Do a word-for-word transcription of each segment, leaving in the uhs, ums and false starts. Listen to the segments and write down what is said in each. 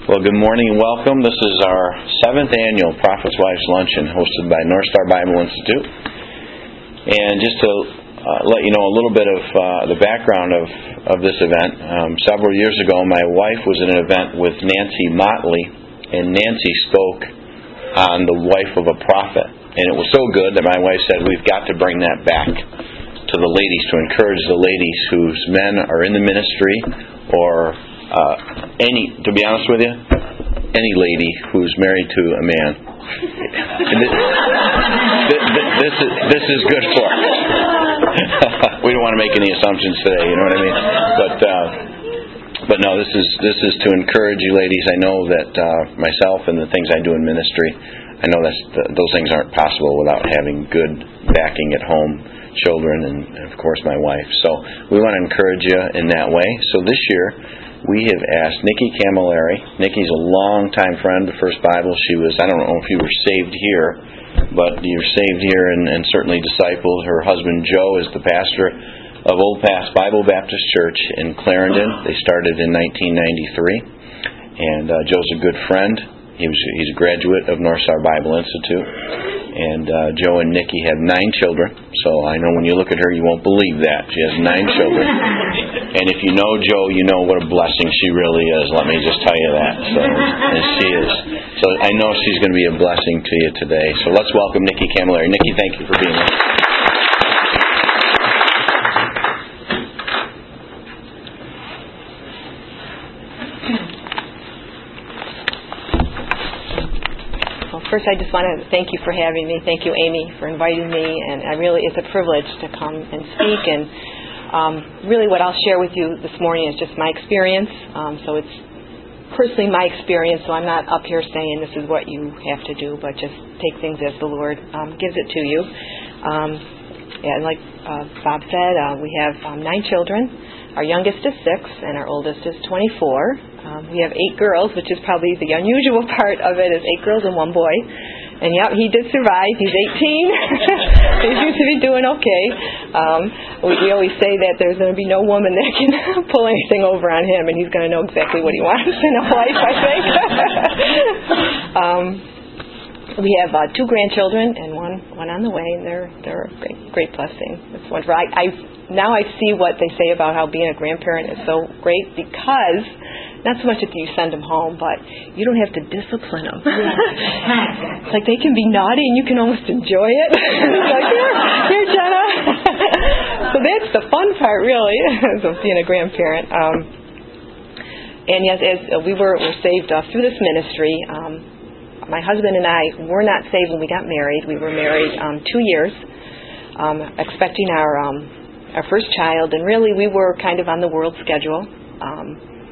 Well, good morning and welcome. This is our seventh annual Prophet's Wives Luncheon hosted by North Star Bible Institute. And just to uh, let you know a little bit of uh, the background of, of this event, um, several years ago my wife was at an event with Nancy Motley, and Nancy spoke on the wife of a prophet. And it was so good that my wife said, we've got to bring that back to the ladies, to encourage the ladies whose men are in the ministry or Uh, any, to be honest with you, any lady who's married to a man. this, this, this, is, this is good for. We don't want to make any assumptions today, you know what I mean? But uh, but no, this is this is to encourage you ladies. I know that uh, myself and the things I do in ministry, I know that's the, those things aren't possible without having good backing at home, children, and, and of course my wife. So we want to encourage you in that way. So this year we have asked Nikki Camilleri. Nikki's a long-time friend of First Bible. She was, I don't know if you were saved here, but you're saved here and, and certainly discipled. Her husband Joe is the pastor of Old Pass Bible Baptist Church in Clarendon. They started in nineteen ninety-three. And uh, Joe's a good friend. He was, he's a graduate of North Star Bible Institute. And uh, Joe and Nikki have nine children. So I know when you look at her, you won't believe that. She has nine children. And if you know Joe, you know what a blessing she really is. Let me just tell you that. So, and she is. So I know she's going to be a blessing to you today. So let's welcome Nikki Camilleri. Nikki, thank you for being here. First, I just want to thank you for having me. Thank you, Amy, for inviting me. And I really, it's a privilege to come and speak. And um, really what I'll share with you this morning is just my experience. Um, so it's personally my experience. So I'm not up here saying this is what you have to do, but just take things as the Lord um, gives it to you. Um, and like uh, Bob said, uh, we have um, nine children. Our youngest is six, and our oldest is twenty-four. Um, we have eight girls, which is probably the unusual part of it, is eight girls and one boy. And yep, he did survive. He's eighteen. He seems to be doing okay. Um, we, we always say that there's going to be no woman that can pull anything over on him, and he's going to know exactly what he wants in a wife, I think. um, we have uh, two grandchildren and one one on the way, and they're they're a great great blessing. It's wonderful. I, I now I see what they say about how being a grandparent is so great, because not so much that you send them home, but you don't have to discipline them. It's like they can be naughty and you can almost enjoy it. It's like, here, here, Jenna. So that's the fun part, really, of being a grandparent. Um, and yes, as uh, we were, were saved uh, through this ministry, um, my husband and I were not saved when we got married. We were married um, two years, um, expecting our um, our first child, and really we were kind of on the world schedule. Um,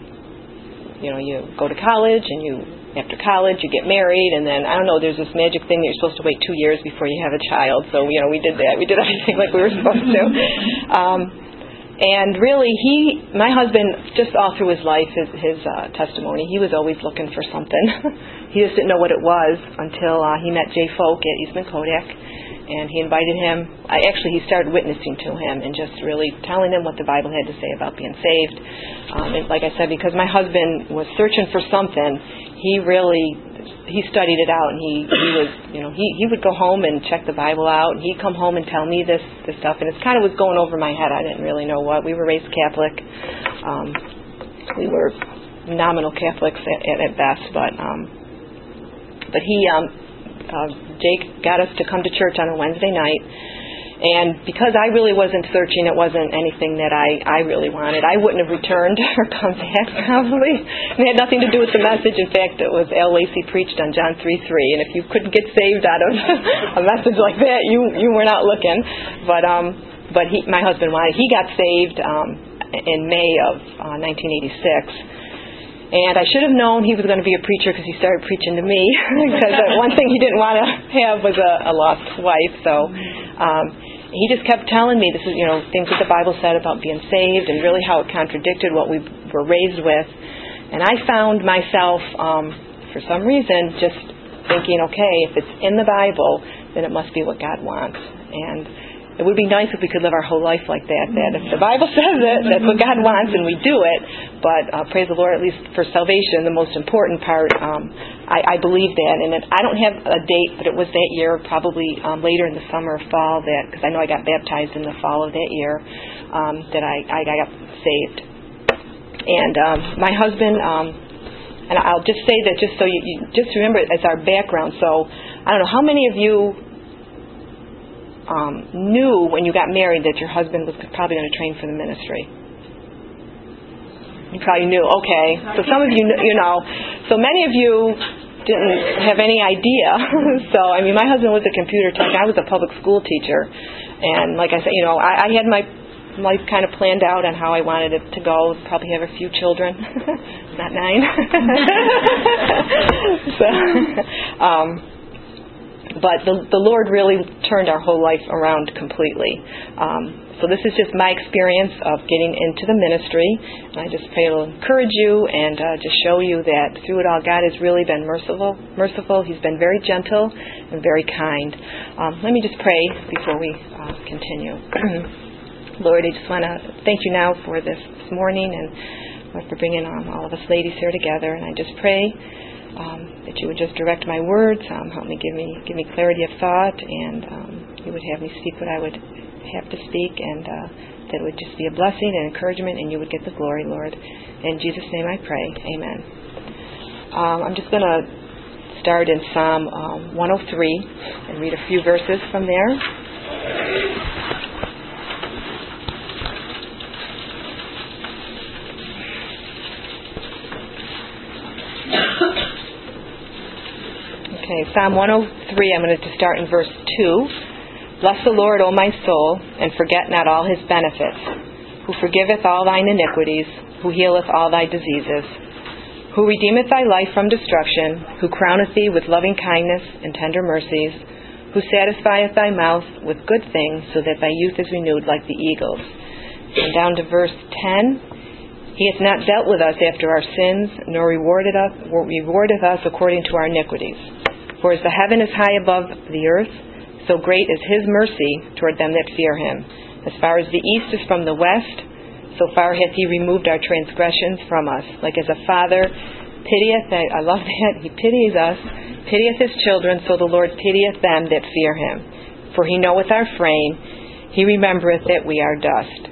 You know, you go to college, and you after college you get married, and then I don't know. There's this magic thing that you're supposed to wait two years before you have a child. So you know, we did that. We did everything like we were supposed to. Um, and really, he, my husband, just all through his life, his, his uh, testimony, he was always looking for something. He just didn't know what it was until uh, he met Jay Folk at Eastman Kodak. And he invited him, I actually, he started witnessing to him and just really telling him what the Bible had to say about being saved. Um, and like I said, because my husband was searching for something, he really, he studied it out, and he, he was, you know, he, he would go home and check the Bible out, and he'd come home and tell me this, this stuff, and it kind of was going over my head. I didn't really know what. We were raised Catholic. Um, we were nominal Catholics at, at, at best, but, um, but he, um, Uh, Jake got us to come to church on a Wednesday night, and because I really wasn't searching, it wasn't anything that I, I really wanted. I wouldn't have returned or come back probably. It had nothing to do with the message. In fact, it was Al Lacey preached on John three three, and if you couldn't get saved out of a message like that, you you were not looking. But um, but he, my husband wanted. He got saved um, in May of uh, nineteen eighty-six. And I should have known he was going to be a preacher because he started preaching to me. Because one thing he didn't want to have was a, a lost wife. So um, he just kept telling me this is, you know, things that the Bible said about being saved, and really how it contradicted what we were raised with. And I found myself, um, for some reason, just thinking, okay, if it's in the Bible, then it must be what God wants. And it would be nice if we could live our whole life like that. That if the Bible says it, that's what God wants, and we do it. But uh, praise the Lord, at least for salvation, the most important part, um, I, I believe that. And it, I don't have a date, but it was that year, probably um, later in the summer or fall, that because I know I got baptized in the fall of that year, um, that I, I got saved. And um, my husband, um, and I'll just say that just so you, you just remember it as our background. So I don't know how many of you Um, knew when you got married that your husband was probably going to train for the ministry. You probably knew. Okay. So some of you, you know, so many of you didn't have any idea. So, I mean, my husband was a computer tech. I was a public school teacher. And like I said, you know, I, I had my life kind of planned out on how I wanted it to go. Probably have a few children. Not nine. so, um, But the, the Lord really turned our whole life around completely. Um, so this is just my experience of getting into the ministry. And I just pray it'll encourage you and uh, just show you that through it all, God has really been merciful. Merciful. He's been very gentle and very kind. Um, let me just pray before we uh, continue. Lord, I just want to thank you now for this, this morning and Lord, for bringing um, all of us ladies here together. And I just pray Um, that you would just direct my words, um, help me give me give me clarity of thought, and um, you would have me speak what I would have to speak, and uh, that it would just be a blessing and encouragement, and you would get the glory, Lord. In Jesus' name I pray. Amen. Um, I'm just going to start in Psalm um, one oh three and read a few verses from there. Okay, Psalm one oh three, I'm going to start in verse two. Bless the Lord, O my soul, and forget not all his benefits, who forgiveth all thine iniquities, who healeth all thy diseases, who redeemeth thy life from destruction, who crowneth thee with loving kindness and tender mercies, who satisfieth thy mouth with good things, so that thy youth is renewed like the eagles. And down to verse ten. He hath not dealt with us after our sins, nor rewarded us, rewardeth us according to our iniquities. For as the heaven is high above the earth, so great is his mercy toward them that fear him. As far as the east is from the west, so far hath he removed our transgressions from us. Like as a father pitieth, I love that, he pities us, pitieth his children, so the Lord pitieth them that fear him. For he knoweth our frame, he remembereth that we are dust.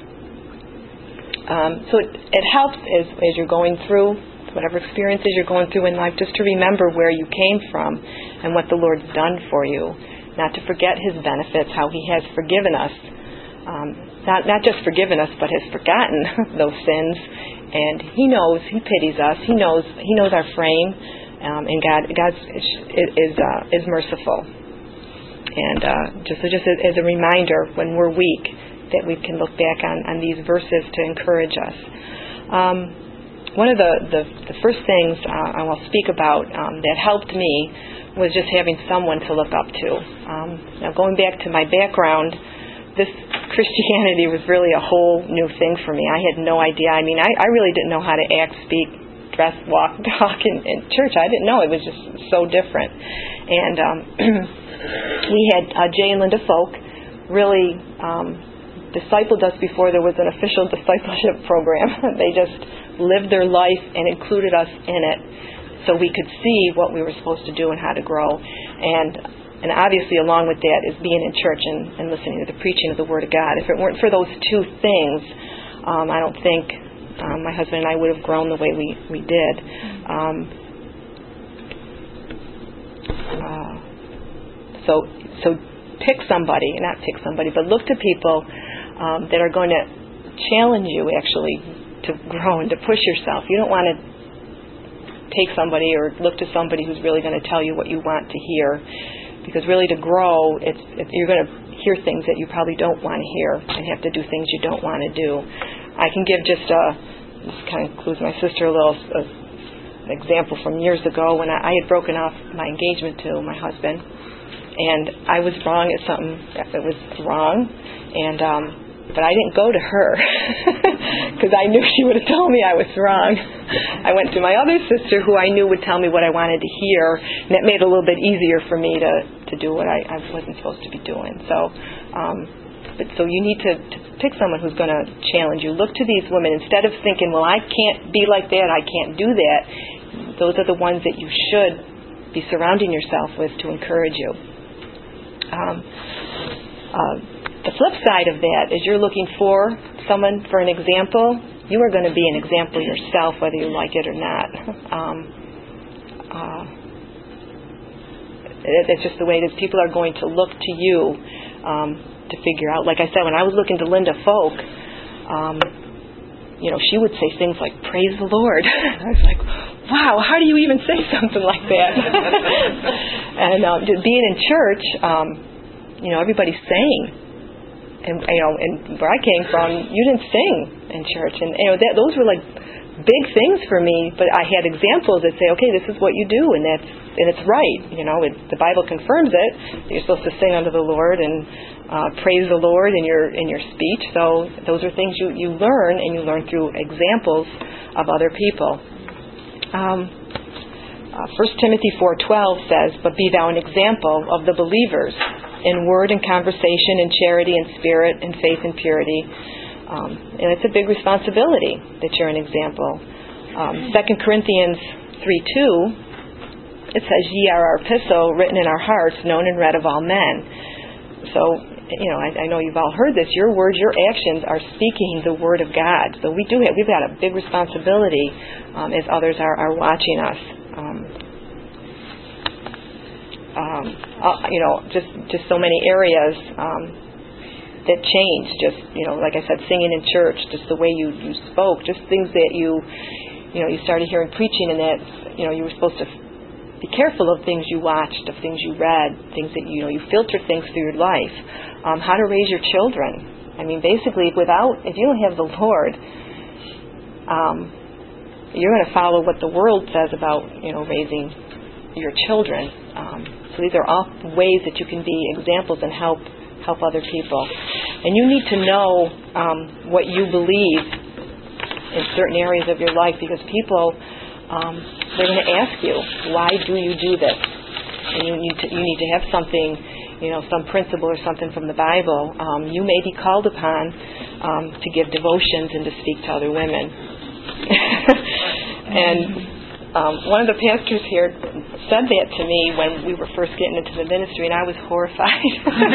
Um, so it, it helps as, as you're going through whatever experiences you're going through in life, just to remember where you came from and what the Lord's done for you. Not to forget his benefits, how he has forgiven us. Um, not not just forgiven us, but has forgotten those sins. And he knows, he pities us. He knows he knows our frame. Um, and God God is is, uh, is merciful. And uh, just just as a reminder, when we're weak, that we can look back on, on these verses to encourage us. Um, one of the, the, the first things uh, I will speak about um, that helped me was just having someone to look up to. Um, now, going back to my background, this Christianity was really a whole new thing for me. I had no idea. I mean, I, I really didn't know how to act, speak, dress, walk, talk in, in church. I didn't know. It was just so different. And um, we had uh, Jay and Linda Folk really um, discipled us before there was an official discipleship program. They just lived their life and included us in it so we could see what we were supposed to do and how to grow. And and obviously along with that is being in church and, and listening to the preaching of the Word of God. If it weren't for those two things, um, I don't think um, my husband and I would have grown the way we, we did. Um, uh, so so pick somebody, not pick somebody, but look to people um, that are going to challenge you actually to grow and to push yourself. You don't want to take somebody or look to somebody who's really going to tell you what you want to hear, because really to grow, it's, it's you're going to hear things that you probably don't want to hear and have to do things you don't want to do. I can give just a, this kind of includes my sister, a little a, an example from years ago when I, I had broken off my engagement to my husband, and I was wrong at something that was wrong, and um, but I didn't go to her because I knew she would have told me I was wrong. I went to my other sister who I knew would tell me what I wanted to hear, and it made it a little bit easier for me to, to do what I, I wasn't supposed to be doing. So um, but so you need to, to pick someone who's going to challenge you. Look to these women. Instead of thinking, well, I can't be like that, I can't do that, those are the ones that you should be surrounding yourself with to encourage you. Um, uh, the flip side of that is you're looking for someone for an example. You are going to be an example yourself, whether you like it or not. Um, uh, it's just the way that people are going to look to you um, to figure out. Like I said, when I was looking to Linda Folk, um, you know, she would say things like, praise the Lord. I was like, wow, how do you even say something like that? And um, being in church, um, you know, everybody's saying. And, you know, and where I came from, you didn't sing in church. And, you know, that, those were like big things for me. But I had examples that say, okay, this is what you do, and that's and it's right. You know, it, the Bible confirms it. You're supposed to sing unto the Lord and uh, praise the Lord in your in your speech. So those are things you, you learn, and you learn through examples of other people. Um, uh, First Timothy four twelve says, but be thou an example of the believers in word and conversation, in charity and spirit, in faith and purity. Um, and it's a big responsibility that you're an example. Um, Second Corinthians three two, it says, ye are our epistle, written in our hearts, known and read of all men. So, you know, I, I know you've all heard this. Your words, your actions are speaking the word of God. So we do have, we've got a big responsibility um, as others are, are watching us. Um, Um, uh, you know, just just so many areas um, that change. Just, you know, like I said, singing in church, just the way you, you spoke, just things that you, you know, you started hearing preaching, and that, you know, you were supposed to be careful of things you watched, of things you read, things that, you know, you filter things through your life. Um, how to raise your children. I mean, basically, without, if you don't have the Lord, um, you're going to follow what the world says about, you know, raising your children. Um, so these are all ways that you can be examples and help help other people. And you need to know um, what you believe in certain areas of your life, because people, um, they're going to ask you, why do you do this? And you need to you need to have something, you know, some principle or something from the Bible. Um, you may be called upon um, to give devotions and to speak to other women. And Um, one of the pastors here said that to me when we were first getting into the ministry, and I was horrified.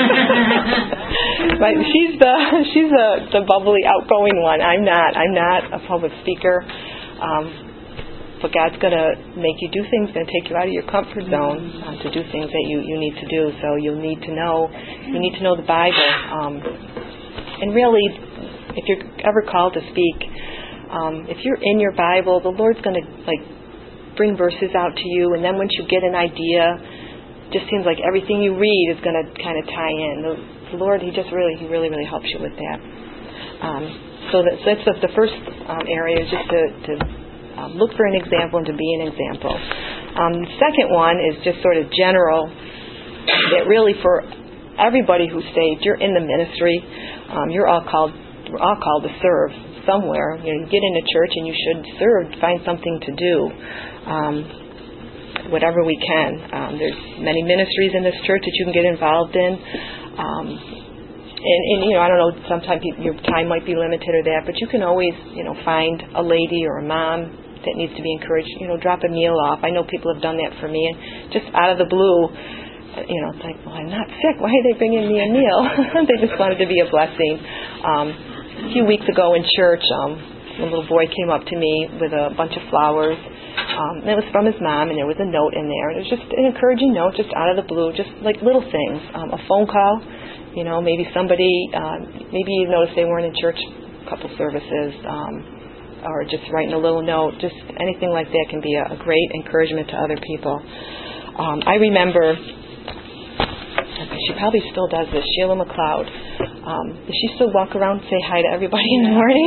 But she's the she's the, the bubbly, outgoing one. I'm not. I'm not a public speaker. Um, but God's going to make you do things, going to take you out of your comfort zone um, to do things that you, you need to do. So you'll need to know. You need to know the Bible. Um, and really, if you're ever called to speak, um, if you're in your Bible, the Lord's going to like. bring verses out to you, and then once you get an idea, it just seems like everything you read is going to kind of tie in. The, the Lord, He just really, He really, really helps you with that. Um, so that's, that's the, the first um, area, is just to, to um, look for an example and to be an example. Um, the second one is just sort of general, that really for everybody who's saved, you're in the ministry, um, you're all called, we're all called to serve somewhere. You know, you get into church and you should serve, find something to do, um, whatever we can. Um, there's many ministries in this church that you can get involved in. Um, and, and, you know, I don't know, sometimes your time might be limited or that, but you can always, you know, find a lady or a mom that needs to be encouraged, you know, drop a meal off. I know people have done that for me, and just out of the blue, you know, it's like, well, I'm not sick. Why are they bringing me a meal? They just wanted to be a blessing. Um, A few weeks ago in church, um, a little boy came up to me with a bunch of flowers. Um, and it was from his mom, and there was a note in there. It was just an encouraging note, just out of the blue, just like little things. Um, a phone call, you know, maybe somebody, uh, maybe you noticed they weren't in church a couple services, um, or just writing a little note. Just anything like that can be a, a great encouragement to other people. Um, I remember, she probably still does this, Sheila McLeod. Um, does she still walk around and say hi to everybody in the morning?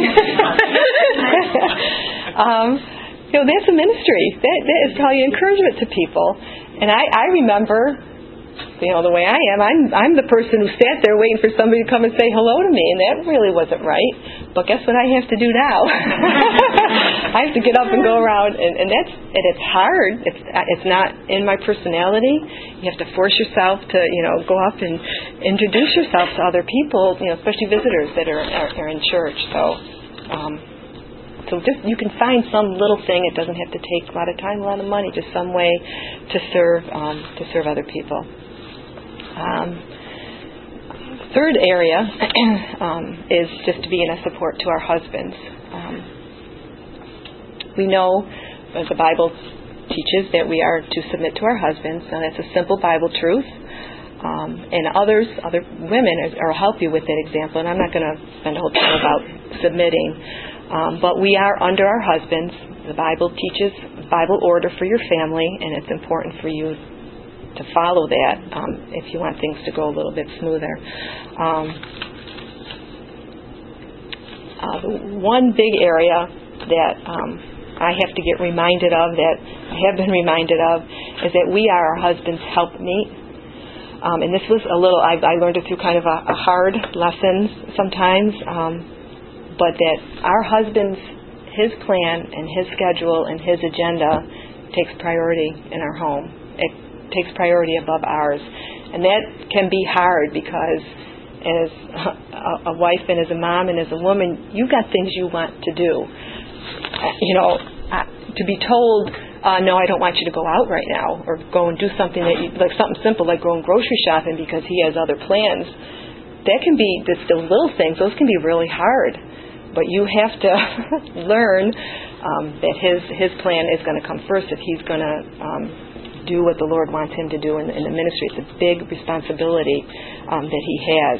um, you know, that's a ministry. That, that is probably encouragement to people. And I, I remember you know, the way I am. I'm I'm the person who sat there waiting for somebody to come and say hello to me, and that really wasn't right. But guess what I have to do now? I have to get up and go around, and, and that's and it's hard. It's it's not in my personality. You have to force yourself to, you know, go up and introduce yourself to other people, you know, especially visitors that are are, are in church. So. Um, So just you can find some little thing. It doesn't have to take a lot of time, a lot of money. Just some way to serve um, to serve other people. Um, third area um, is just to be in a support to our husbands. Um, we know, as the Bible teaches, that we are to submit to our husbands. Now that's a simple Bible truth. Um, and others, other women, will help you with that example. And I'm not going to spend a whole time about submitting. Um, but we are under our husbands. The Bible teaches Bible order for your family, and it's important for you to follow that um, if you want things to go a little bit smoother. Um, uh, the one big area that um, I have to get reminded of, that I have been reminded of, is that we are our husband's helpmeet. Um, and this was a little, I, I learned it through kind of a, a hard lesson sometimes. Um, but that our husband's, his plan and his schedule and his agenda takes priority in our home. It takes priority above ours. And that can be hard because as a, a wife and as a mom and as a woman, you've got things you want to do. You know, to be told, uh, no, I don't want you to go out right now, or go and do something that you, like something simple like going grocery shopping because he has other plans. That can be just the little things. Those can be really hard. But you have to learn um, that his his plan is going to come first if he's going to um, do what the Lord wants him to do in, in the ministry. It's a big responsibility um, that he has.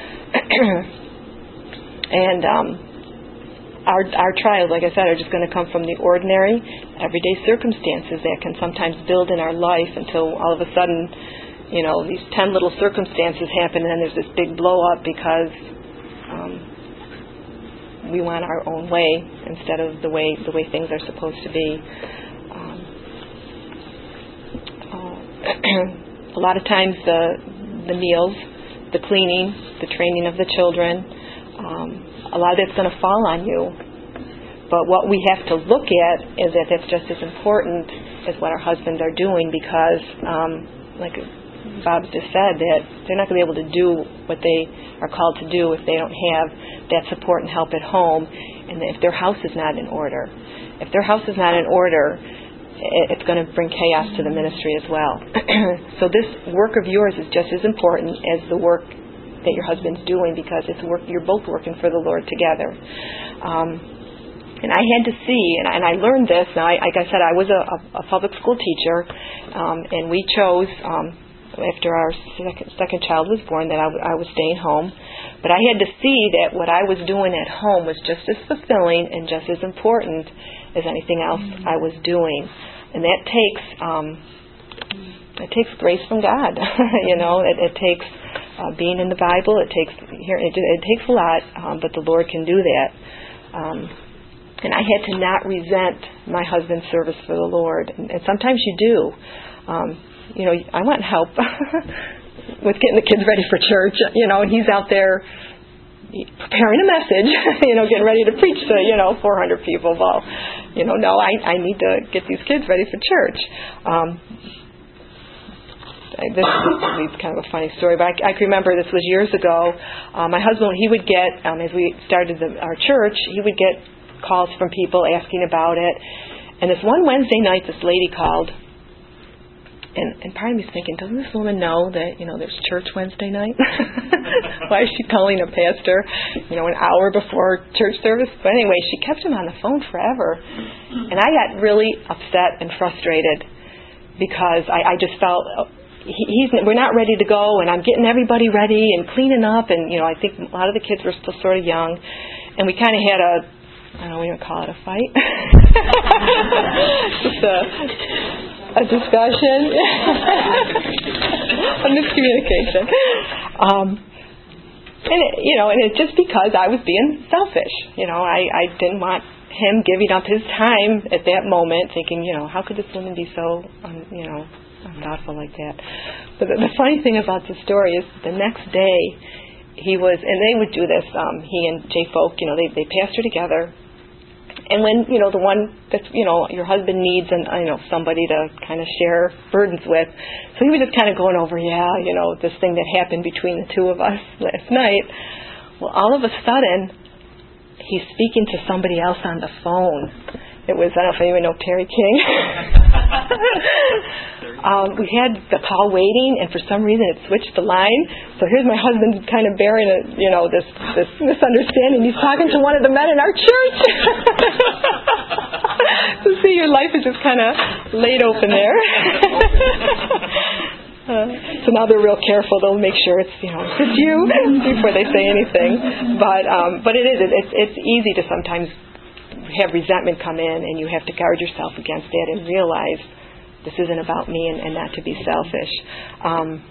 and um, our our trials, like I said, are just going to come from the ordinary, everyday circumstances that can sometimes build in our life until all of a sudden, you know, these ten little circumstances happen, and then there's this big blow up because um, we want our own way instead of the way the way things are supposed to be. Um, uh, a lot of times the the meals, the cleaning, the training of the children, um, a lot of that's going to fall on you. But what we have to look at is that that's just as important as what our husbands are doing, because, um, like Bob just said, that they're not going to be able to do what they are called to do if they don't have that support and help at home, and if their house is not in order. If their house is not in order, it's going to bring chaos to the ministry as well. So this work of yours is just as important as the work that your husband's doing, because it's work, you're both working for the Lord together. Um, and I had to see, and I, and I learned this. Now, I, like I said, I was a, a public school teacher, um, and we chose, um, after our second, second child was born, that I, w- I was staying home. But I had to see that what I was doing at home was just as fulfilling and just as important as anything else mm-hmm. I was doing. And that takes um, it takes grace from God. you know, it, it takes uh, being in the Bible. It takes here. It, it takes a lot, um, but the Lord can do that. Um, and I had to not resent my husband's service for the Lord. And, and sometimes you do. Um, you know, I want help with getting the kids ready for church, you know, and he's out there preparing a message, you know, getting ready to preach to, you know, four hundred people. Well, you know, no, I, I need to get these kids ready for church. Um, this is kind of a funny story, but I, I can remember this was years ago. Uh, my husband, he would get, um, as we started the, our church, he would get calls from people asking about it. And this one Wednesday night, this lady called. And, and part of me is thinking, doesn't this woman know that, you know, there's church Wednesday night? Why is she calling a pastor, you know, an hour before church service? But anyway, she kept him on the phone forever. And I got really upset and frustrated because I, I just felt, he, he's we're not ready to go, and I'm getting everybody ready and cleaning up. And, you know, I think a lot of the kids were still sort of young. And we kind of had a, I don't know, we don't call it a fight. Just a... a discussion, a miscommunication. Um, and, it, you know, and it's just because I was being selfish. You know, I, I didn't want him giving up his time at that moment thinking, you know, how could this woman be so, um, you know, I'm thoughtful like that. But the, the funny thing about the story is the next day he was, and they would do this, um, he and Jay Folk, you know, they, they pastor together. And when, you know, the one that's, you know, your husband needs, and you know, somebody to kind of share burdens with. So he was just kind of going over, yeah, you know, this thing that happened between the two of us last night. Well, all of a sudden, he's speaking to somebody else on the phone. It was, I don't know if anyone know Terry King. um, we had the call waiting, and for some reason it switched the line. So here's my husband kind of bearing a, you know, this, this misunderstanding. He's talking to one of the men in our church. So see, your life is just kind of laid open there. Uh, so now they're real careful. They'll make sure it's, you know, it's you before they say anything. But um, but it is. It's it's easy to sometimes have resentment come in, and you have to guard yourself against that and realize this isn't about me, and, and not to be selfish. Um,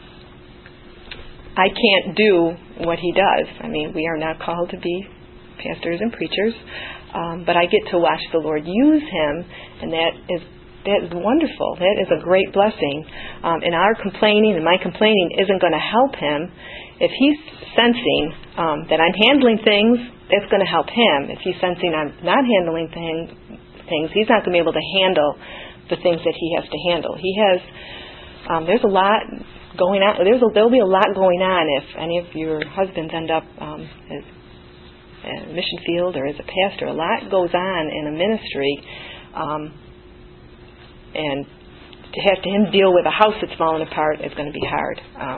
I can't do what he does. I mean, we are not called to be pastors and preachers, um, but I get to watch the Lord use him, and that is that is wonderful. That is a great blessing. Um, and our complaining and my complaining isn't going to help him. If he's sensing um, that I'm handling things, it's going to help him. If he's sensing I'm not handling thing, things, he's not going to be able to handle the things that he has to handle. He has, um, there's a lot going on. There's a, there'll be a lot going on if any of your husbands end up um, as a mission field or as a pastor. A lot goes on in a ministry, um, and to have to him deal with a house that's falling apart is going to be hard. Um,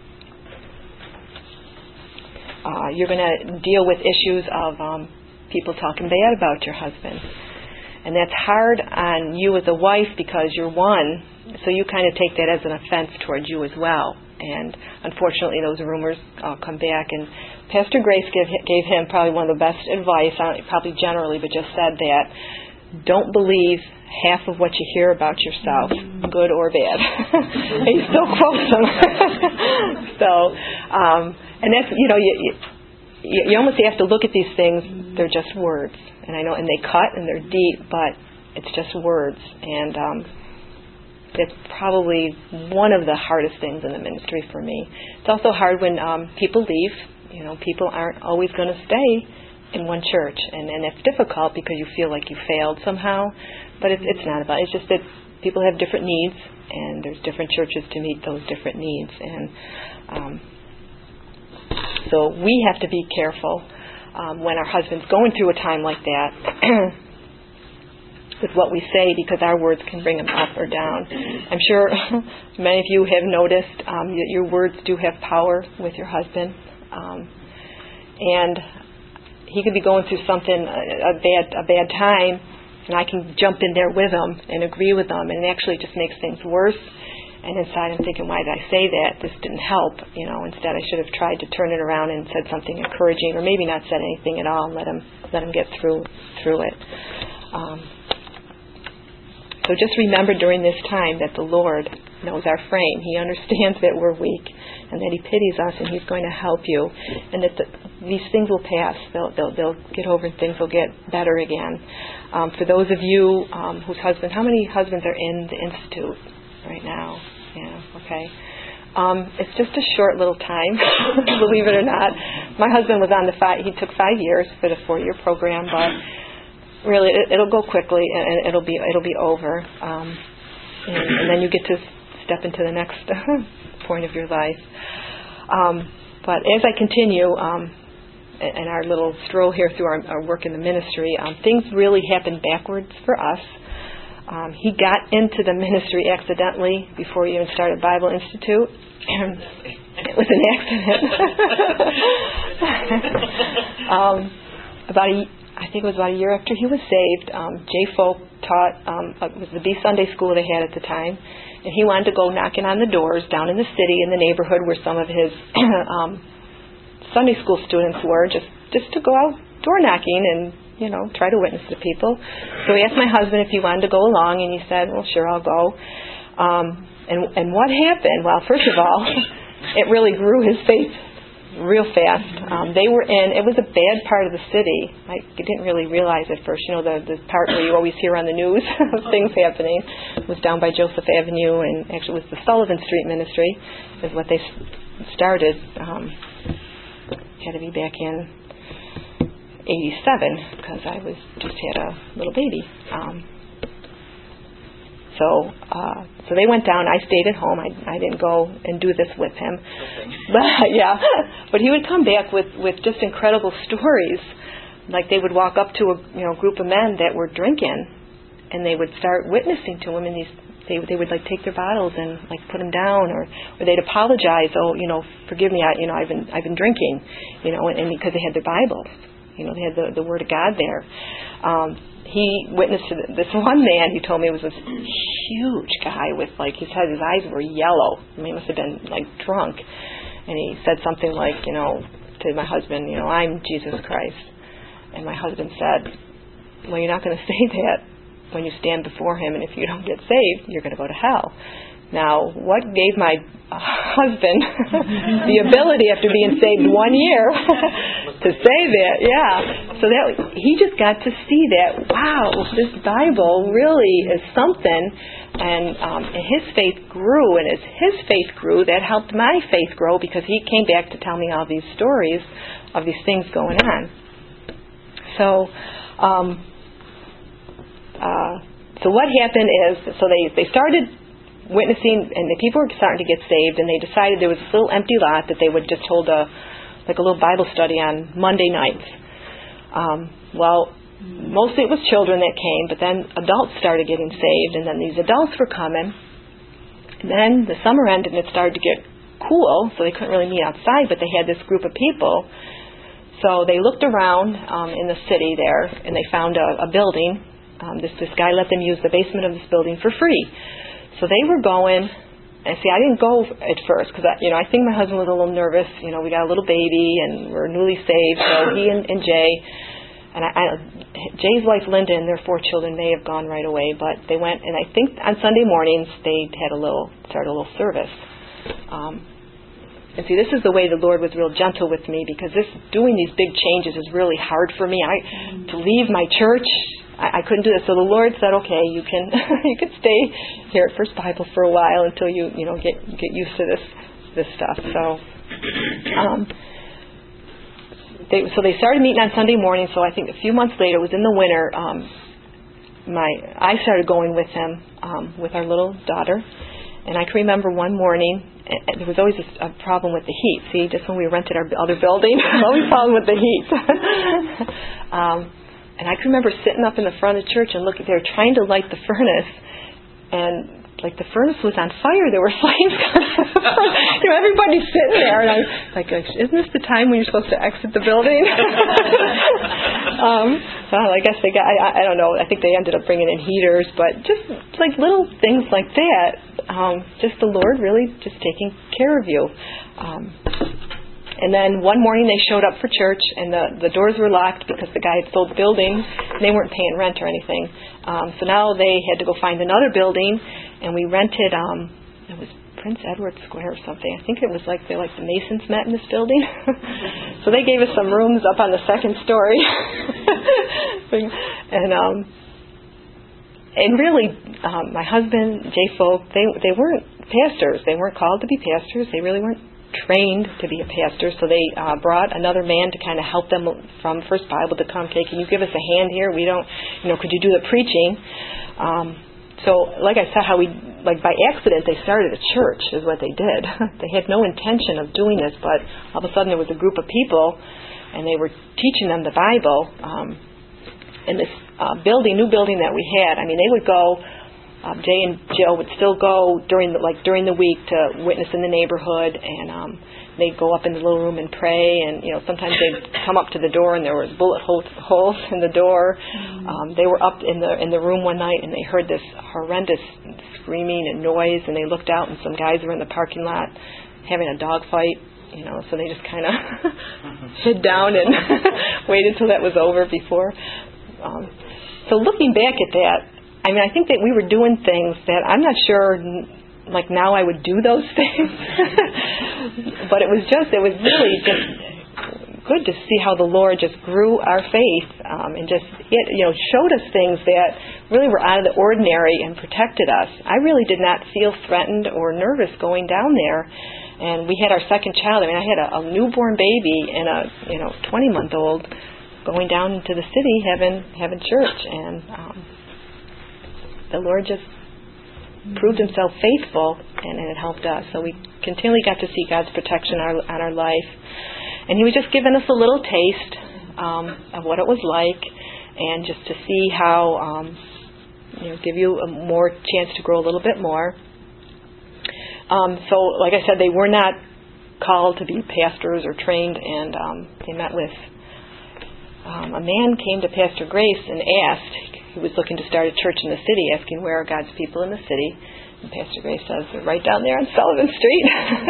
Uh, you're going to deal with issues of um, people talking bad about your husband. And that's hard on you as a wife because you're one, so you kind of take that as an offense towards you as well. And unfortunately, those rumors uh, come back. And Pastor Grace gave, gave him probably one of the best advice, probably generally, but just said that don't believe half of what you hear about yourself, good or bad. And he still quotes them. So, um, and that's, you know, you, you, you almost have to look at these things, they're just words. And I know, and they cut and they're deep, but it's just words. And um, it's probably one of the hardest things in the ministry for me. It's also hard when um, people leave. You know, people aren't always going to stay in one church, and, and it's difficult because you feel like you failed somehow, but it, it's not about it. It's just that people have different needs, and there's different churches to meet those different needs, and um, so we have to be careful um, when our husband's going through a time like that with what we say, because our words can bring him up or down. I'm sure many of you have noticed um, that your words do have power with your husband, um, and he could be going through something, a, a bad a bad time, and I can jump in there with him and agree with him, and it actually just makes things worse. And inside I'm thinking, why did I say that? This didn't help. You know, instead I should have tried to turn it around and said something encouraging, or maybe not said anything at all and let him let him get through through it. Um, so just remember during this time that the Lord knows our frame. He understands that we're weak, and that He pities us, and He's going to help you, and that the, these things will pass. They'll, they'll they'll get over, and things will get better again. Um, for those of you um, whose husband, how many husbands are in the Institute right now? Yeah, okay. Um, it's just a short little time, believe it or not. My husband was on the five. He took five years for the four-year program, but really, it, it'll go quickly, and it'll be it'll be over, um, and, and then you get to step into the next point of your life. Um, but as I continue, um, and our little stroll here through our, our work in the ministry, um, things really happened backwards for us. Um, he got into the ministry accidentally before he even started Bible Institute. It was an accident. um, about a, I think it was about a year after he was saved, um, Jay Folk taught, um, it was the B Sunday school they had at the time, and he wanted to go knocking on the doors down in the city, in the neighborhood where some of his um, Sunday school students were, just, just to go out door knocking and, you know, try to witness to people. So he asked my husband if he wanted to go along, and he said, well, sure, I'll go. Um, and, and what happened? Well, first of all, it really grew his faith real fast. Um, they were in, it was a bad part of the city. I didn't really realize at first, you know, the, the part where you always hear on the news of things happening was down by Joseph Avenue, and actually it was the Sullivan Street Ministry is what they started. Um, had to be back in eighty-seven because I was just had a little baby. Um, So, uh, so they went down. I stayed at home. I, I didn't go and do this with him. But, yeah, but he would come back with, with just incredible stories. Like they would walk up to a you know group of men that were drinking, and they would start witnessing to him. And these they they would like take their bottles and like put them down, or, or they'd apologize. Oh, you know, forgive me. I you know I've been I've been drinking, you know, and, and because they had their Bibles, you know, they had the the Word of God there. Um, He witnessed to this one man. He told me it was this huge guy with like he said his eyes were yellow. I mean, he must have been like drunk. And he said something like, you know, to my husband, you know, I'm Jesus Christ. And my husband said, well, you're not going to say that when you stand before him, and if you don't get saved, you're going to go to hell. Now, what gave my husband the ability, after being saved one year, to say that? Yeah. So that he just got to see that, wow, this Bible really is something. And, um, and his faith grew, and as his faith grew, that helped my faith grow, because he came back to tell me all these stories of these things going on. So, um, uh, so what happened is, so they, they started witnessing, and the people were starting to get saved, and they decided there was this little empty lot that they would just hold a like a little Bible study on Monday nights. Um, well, mostly it was children that came, but then adults started getting saved, and then these adults were coming. And then the summer ended, and it started to get cool, so they couldn't really meet outside, but they had this group of people. So they looked around um, in the city there, and they found a, a building. Um, this this guy let them use the basement of this building for free. So they were going, and see, I didn't go at first, because, you know, I think my husband was a little nervous. You know, we got a little baby, and we're newly saved, so he and, and Jay, and I, I, Jay's wife, Linda, and their four children may have gone right away, but they went, and I think on Sunday mornings, they had a little, started a little service. Um, and see, this is the way the Lord was real gentle with me, because this, doing these big changes is really hard for me. I, to leave my church, I couldn't do this, so the Lord said, "Okay, you can you can stay here at First Bible for a while until you you know get get used to this this stuff." So, um, they so they started meeting on Sunday morning. So I think a few months later, it was in the winter. Um, my I started going with him um, with our little daughter, and I can remember one morning. And there was always a, a problem with the heat. See, just when we rented our other building, always a problem with the heat. um, And I can remember sitting up in the front of the church and looking, they were trying to light the furnace, and like the furnace was on fire. There were flames coming out of the furnace. You know, everybody's sitting there, and I'm like, isn't this the time when you're supposed to exit the building? um, well, I guess they got, I, I don't know, I think they ended up bringing in heaters, but just like little things like that, um, just the Lord really just taking care of you. Um And then one morning they showed up for church, and the, the doors were locked because the guy had sold the building, and they weren't paying rent or anything. Um, so now they had to go find another building, and we rented, um, it was Prince Edward Square or something. I think it was like they like the Masons met in this building. So they gave us some rooms up on the second story. and um, and really, um, my husband, Jay Folk, they they weren't pastors. They weren't called to be pastors. They really weren't trained to be a pastor, so they uh, brought another man to kind of help them from First Bible to come, okay, can you give us a hand here? We don't, you know, could you do the preaching? Um, so, like I said, how we, like by accident, they started a church, is what they did. They had no intention of doing this, but all of a sudden there was a group of people, and they were teaching them the Bible. Um, in this uh, building, new building that we had, I mean, they would go. Um, Jay and Jill would still go during the, like during the week to witness in the neighborhood, and um, they'd go up in the little room and pray. And you know, sometimes they'd come up to the door, and there were bullet holes, holes in the door. Mm-hmm. Um, they were up in the in the room one night, and they heard this horrendous screaming and noise. And they looked out, and some guys were in the parking lot having a dog fight. You know, so they just kind of hid down and waited till that was over before. Um, so looking back at that. I mean, I think that we were doing things that I'm not sure, like now I would do those things. but it was just, it was really just good to see how the Lord just grew our faith um, and just, it, you know, showed us things that really were out of the ordinary and protected us. I really did not feel threatened or nervous going down there. And we had our second child. I mean, I had a, a newborn baby and a, you know, twenty-month-old going down into the city having having church, and um, the Lord just proved Himself faithful, and, and it helped us. So we continually got to see God's protection on our, on our life. And He was just giving us a little taste um, of what it was like, and just to see how, um, you know, give you a more chance to grow a little bit more. Um, so, like I said, they were not called to be pastors or trained, and um, they met with, um, a man came to Pastor Grace and asked, he was looking to start a church in the city, asking where are God's people in the city. And Pastor Grace says, they're right down there on Sullivan Street.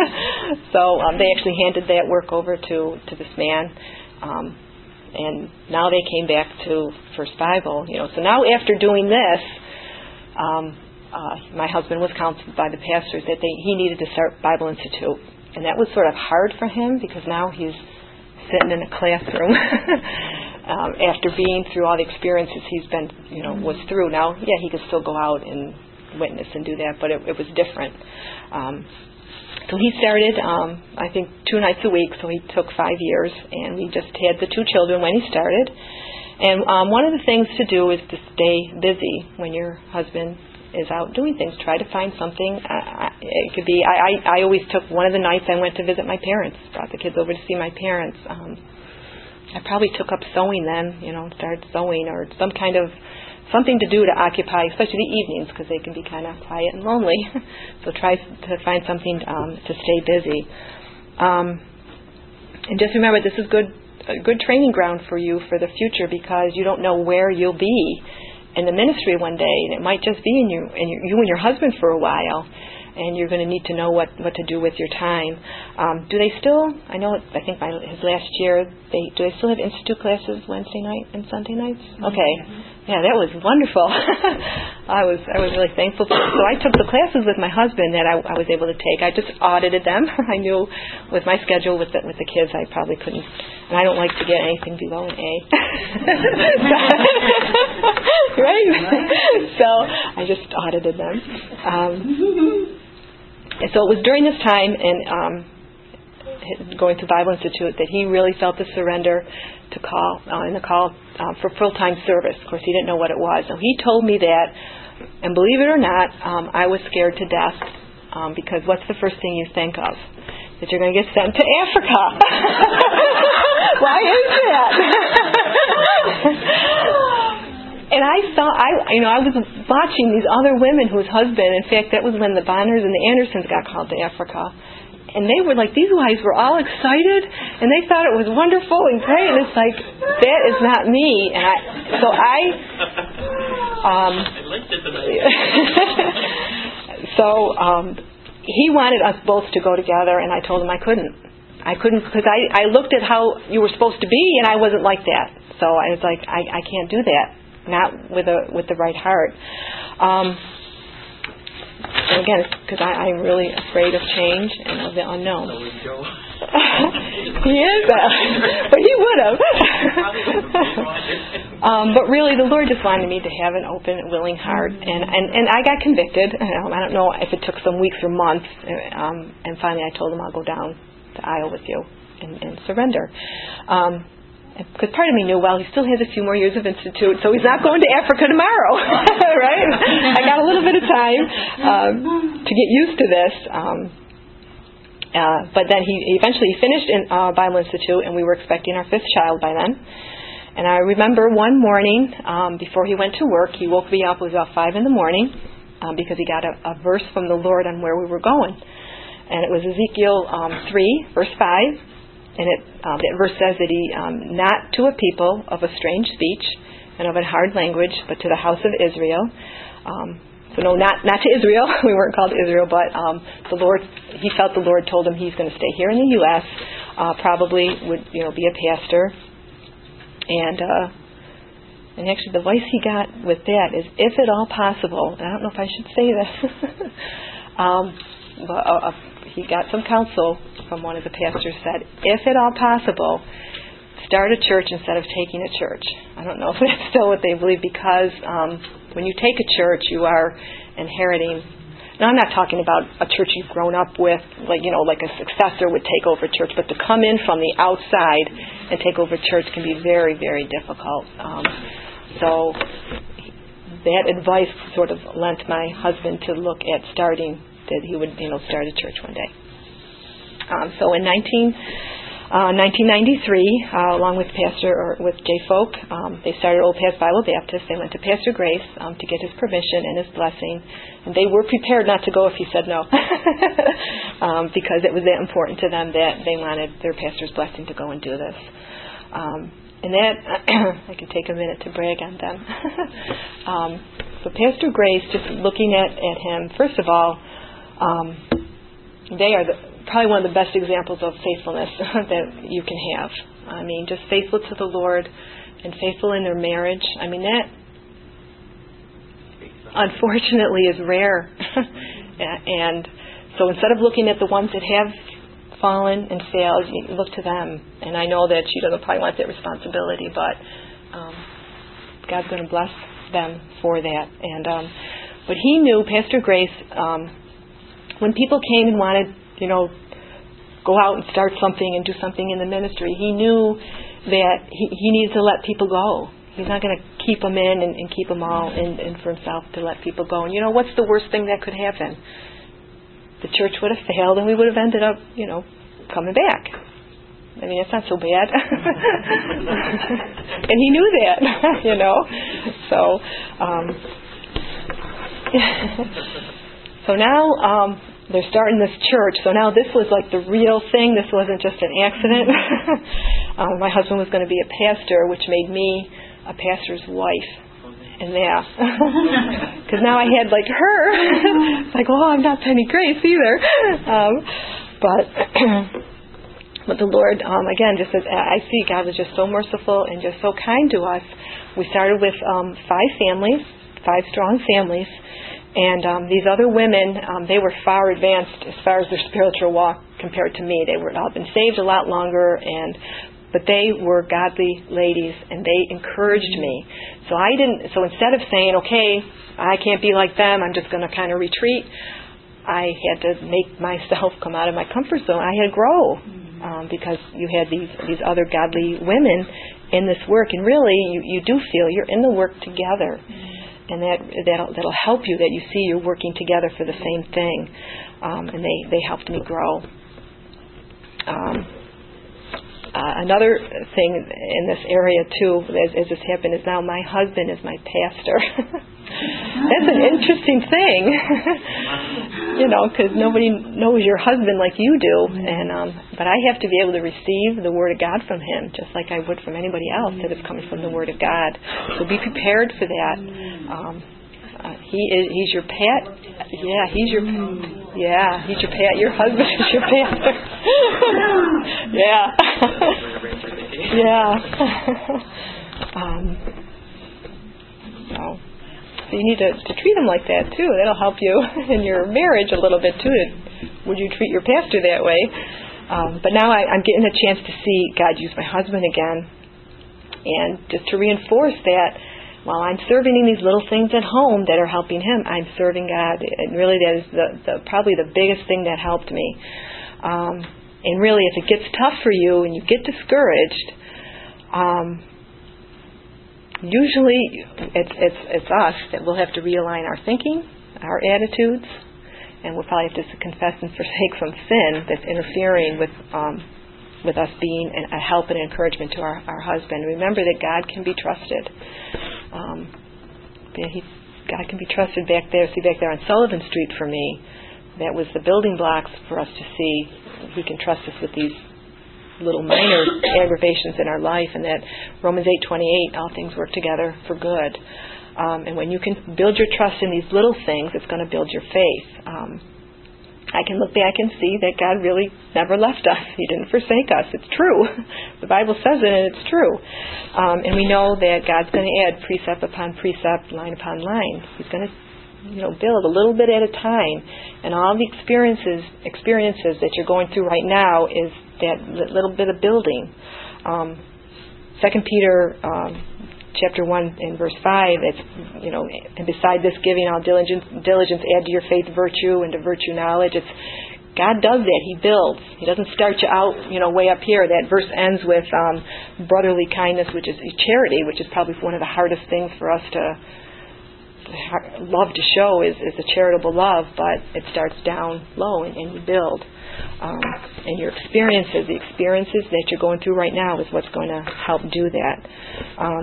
So um, they actually handed that work over to, to this man. Um, and now they came back to First Bible. You know, so now after doing this, um, uh, my husband was counseled by the pastors that they, he needed to start Bible Institute. And that was sort of hard for him because now he's sitting in a classroom um, after being through all the experiences he's been, you know, was through. Now, yeah, he could still go out and witness and do that, but it, it was different. Um, so he started, um, I think, two nights a week, so he took five years, and we just had the two children when he started. And um, one of the things to do is to stay busy when your husband is out doing things. Try to find something. Uh, it could be, I, I, I always took one of the nights I went to visit my parents, brought the kids over to see my parents. Um, I probably took up sewing then, you know, started sewing or some kind of something to do to occupy, especially the evenings, because they can be kind of quiet and lonely. So try to find something um, to stay busy. Um, and just remember, this is good, a good training ground for you for the future, because you don't know where you'll be in the ministry one day, and it might just be in you, in your, you and your husband for a while, and you're going to need to know what, what to do with your time. Um, do they still? I know. I think by his last year, they do they still have institute classes Wednesday night and Sunday nights? Okay, yeah, that was wonderful. I was I was really thankful for it. So I took the classes with my husband that I, I was able to take. I just audited them. I knew with my schedule with the, with the kids, I probably couldn't. And I don't like to get anything below an A. Right? So I just audited them. Um, And so it was during this time and um, going to Bible Institute that he really felt the surrender to call uh, and the call uh, for full-time service. Of course, he didn't know what it was. So he told me that, and believe it or not, um, I was scared to death um, because what's the first thing you think of? That you're going to get sent to Africa. Why is that? And I saw, I you know, I was watching these other women whose husband, in fact, that was when the Bonners and the Andersons got called to Africa. And they were like, these wives were all excited, and they thought it was wonderful and great. And it's like, that is not me. And I, so I, um, so um, he wanted us both to go together, and I told him I couldn't. I couldn't because I, I looked at how you were supposed to be, and I wasn't like that. So I was like, I, I can't do that. Not with a with the right heart. Um, and again, it's because I'm really afraid of change and of the unknown. He is, uh, but he would have. um, but really, the Lord just wanted me to have an open, willing heart, and and, and I got convicted. Um, I don't know if it took some weeks or months, um, and finally, I told him I'll go down to Iowa with you and, and surrender. Um, Because part of me knew, well, he still has a few more years of institute, so he's not going to Africa tomorrow, right? I got a little bit of time um, to get used to this. Um, uh, but then he eventually finished in uh, Bible Institute, and we were expecting our fifth child by then. And I remember one morning um, before he went to work, he woke me up. It was about five in the morning um, because he got a, a verse from the Lord on where we were going. And it was Ezekiel um, three, verse five. And it, um, that verse says that he, um, not to a people of a strange speech and of a hard language, but to the house of Israel. Um, so no, not not to Israel. We weren't called Israel, but um, the Lord. He felt the Lord told him he's going to stay here in the U S Uh, probably would you know be a pastor. And uh, and actually, the voice he got with that is, if at all possible. And I don't know if I should say this. um, but uh, uh, he got some counsel from one of the pastors said, if at all possible, start a church instead of taking a church. I don't know if that's still what they believe, because um, when you take a church, you are inheriting. Now, I'm not talking about a church you've grown up with, like, you know, like a successor would take over church, but to come in from the outside and take over church can be very, very difficult. Um, so that advice sort of lent my husband to look at starting, that he would, you know, start a church one day. Um, so in nineteen Uh, nineteen ninety-three, uh, along with Pastor or with Jay Folk, um, they started Old Paths Bible Baptist. They went to Pastor Grace um, to get his permission and his blessing, and they were prepared not to go if he said no, um, because it was that important to them that they wanted their pastor's blessing to go and do this. Um, and that I can take a minute to brag on them. um, so Pastor Grace, just looking at, at him, first of all, um, they are the probably one of the best examples of faithfulness that you can have. I mean, just faithful to the Lord and faithful in their marriage. I mean, that unfortunately is rare. And so instead of looking at the ones that have fallen and failed, you look to them. And I know that she doesn't probably want that responsibility, but um, God's going to bless them for that. And um, but he knew, Pastor Grace, um, when people came and wanted, you know, go out and start something and do something in the ministry, he knew that he, he needed to let people go. He's not going to keep them in and, and keep them all in, in for himself, to let people go. And you know, what's the worst thing that could happen? The church would have failed and we would have ended up, you know, coming back. I mean, it's not so bad. And he knew that, you know. So, um, so now, um, they're starting this church, so now this was like the real thing. This wasn't just an accident. um, my husband was going to be a pastor, which made me a pastor's wife. And yeah, because now I had like her. It's like, oh, I'm not Penny Grace either. Um, but but the Lord, um, again, just as I see, God was just so merciful and just so kind to us. We started with um, five families, five strong families. And um, these other women, um, they were far advanced as far as their spiritual walk compared to me. They were all been saved a lot longer, and but they were godly ladies, and they encouraged me. So I didn't. So instead of saying, "Okay, I can't be like them. I'm just going to kind of retreat," I had to make myself come out of my comfort zone. I had to grow um, because you had these these other godly women in this work, and really, you, you do feel you're in the work together. And that that'll, that'll help you, that you see you're working together for the same thing. Um, and they, they helped me grow. Um, uh, another thing in this area, too, as, as this happened, is now my husband is my pastor. That's an interesting thing, you know, because nobody knows your husband like you do. And um, but I have to be able to receive the Word of God from him, just like I would from anybody else that is coming from the Word of God. So be prepared for that. Um, uh, he is, he's your pat. Yeah, he's your. Yeah, he's your pat. Your husband is your pastor. Yeah. Yeah. um, so. So you need to, to treat them like that, too. That'll help you in your marriage a little bit, too. Would you treat your pastor that way? Um, but now I, I'm getting a chance to see God use my husband again. And just to reinforce that, while I'm serving in these little things at home that are helping him, I'm serving God. And really that is the, the probably the biggest thing that helped me. Um, and really, if it gets tough for you and you get discouraged, um, usually it's, it's it's us that we'll have to realign our thinking, our attitudes, and we'll probably have to confess and forsake some sin that's interfering with um, with us being a help and encouragement to our, our husband. Remember that God can be trusted. Um, yeah, he, God can be trusted back there. See, back there on Sullivan Street for me, that was the building blocks for us to see He can trust us with these little minor aggravations in our life, and that Romans eight twenty-eight, all things work together for good. Um, and when you can build your trust in these little things, it's going to build your faith. Um, I can look back and see that God really never left us. He didn't forsake us. It's true. The Bible says it, and it's true. Um, and we know that God's going to add precept upon precept, line upon line. He's going to you know, build a little bit at a time. And all the experiences experiences that you're going through right now is that little bit of building. Um, Second Peter um, chapter one and verse five, it's, you know, and beside this giving all diligence, diligence, add to your faith virtue, and to virtue knowledge. It's God does that. He builds. He doesn't start you out, you know, way up here. That verse ends with um, brotherly kindness, which is charity, which is probably one of the hardest things for us to love to show is, is a charitable love, but it starts down low and, and you build. Um, and your experiences, the experiences that you're going through right now is what's going to help do that. Um,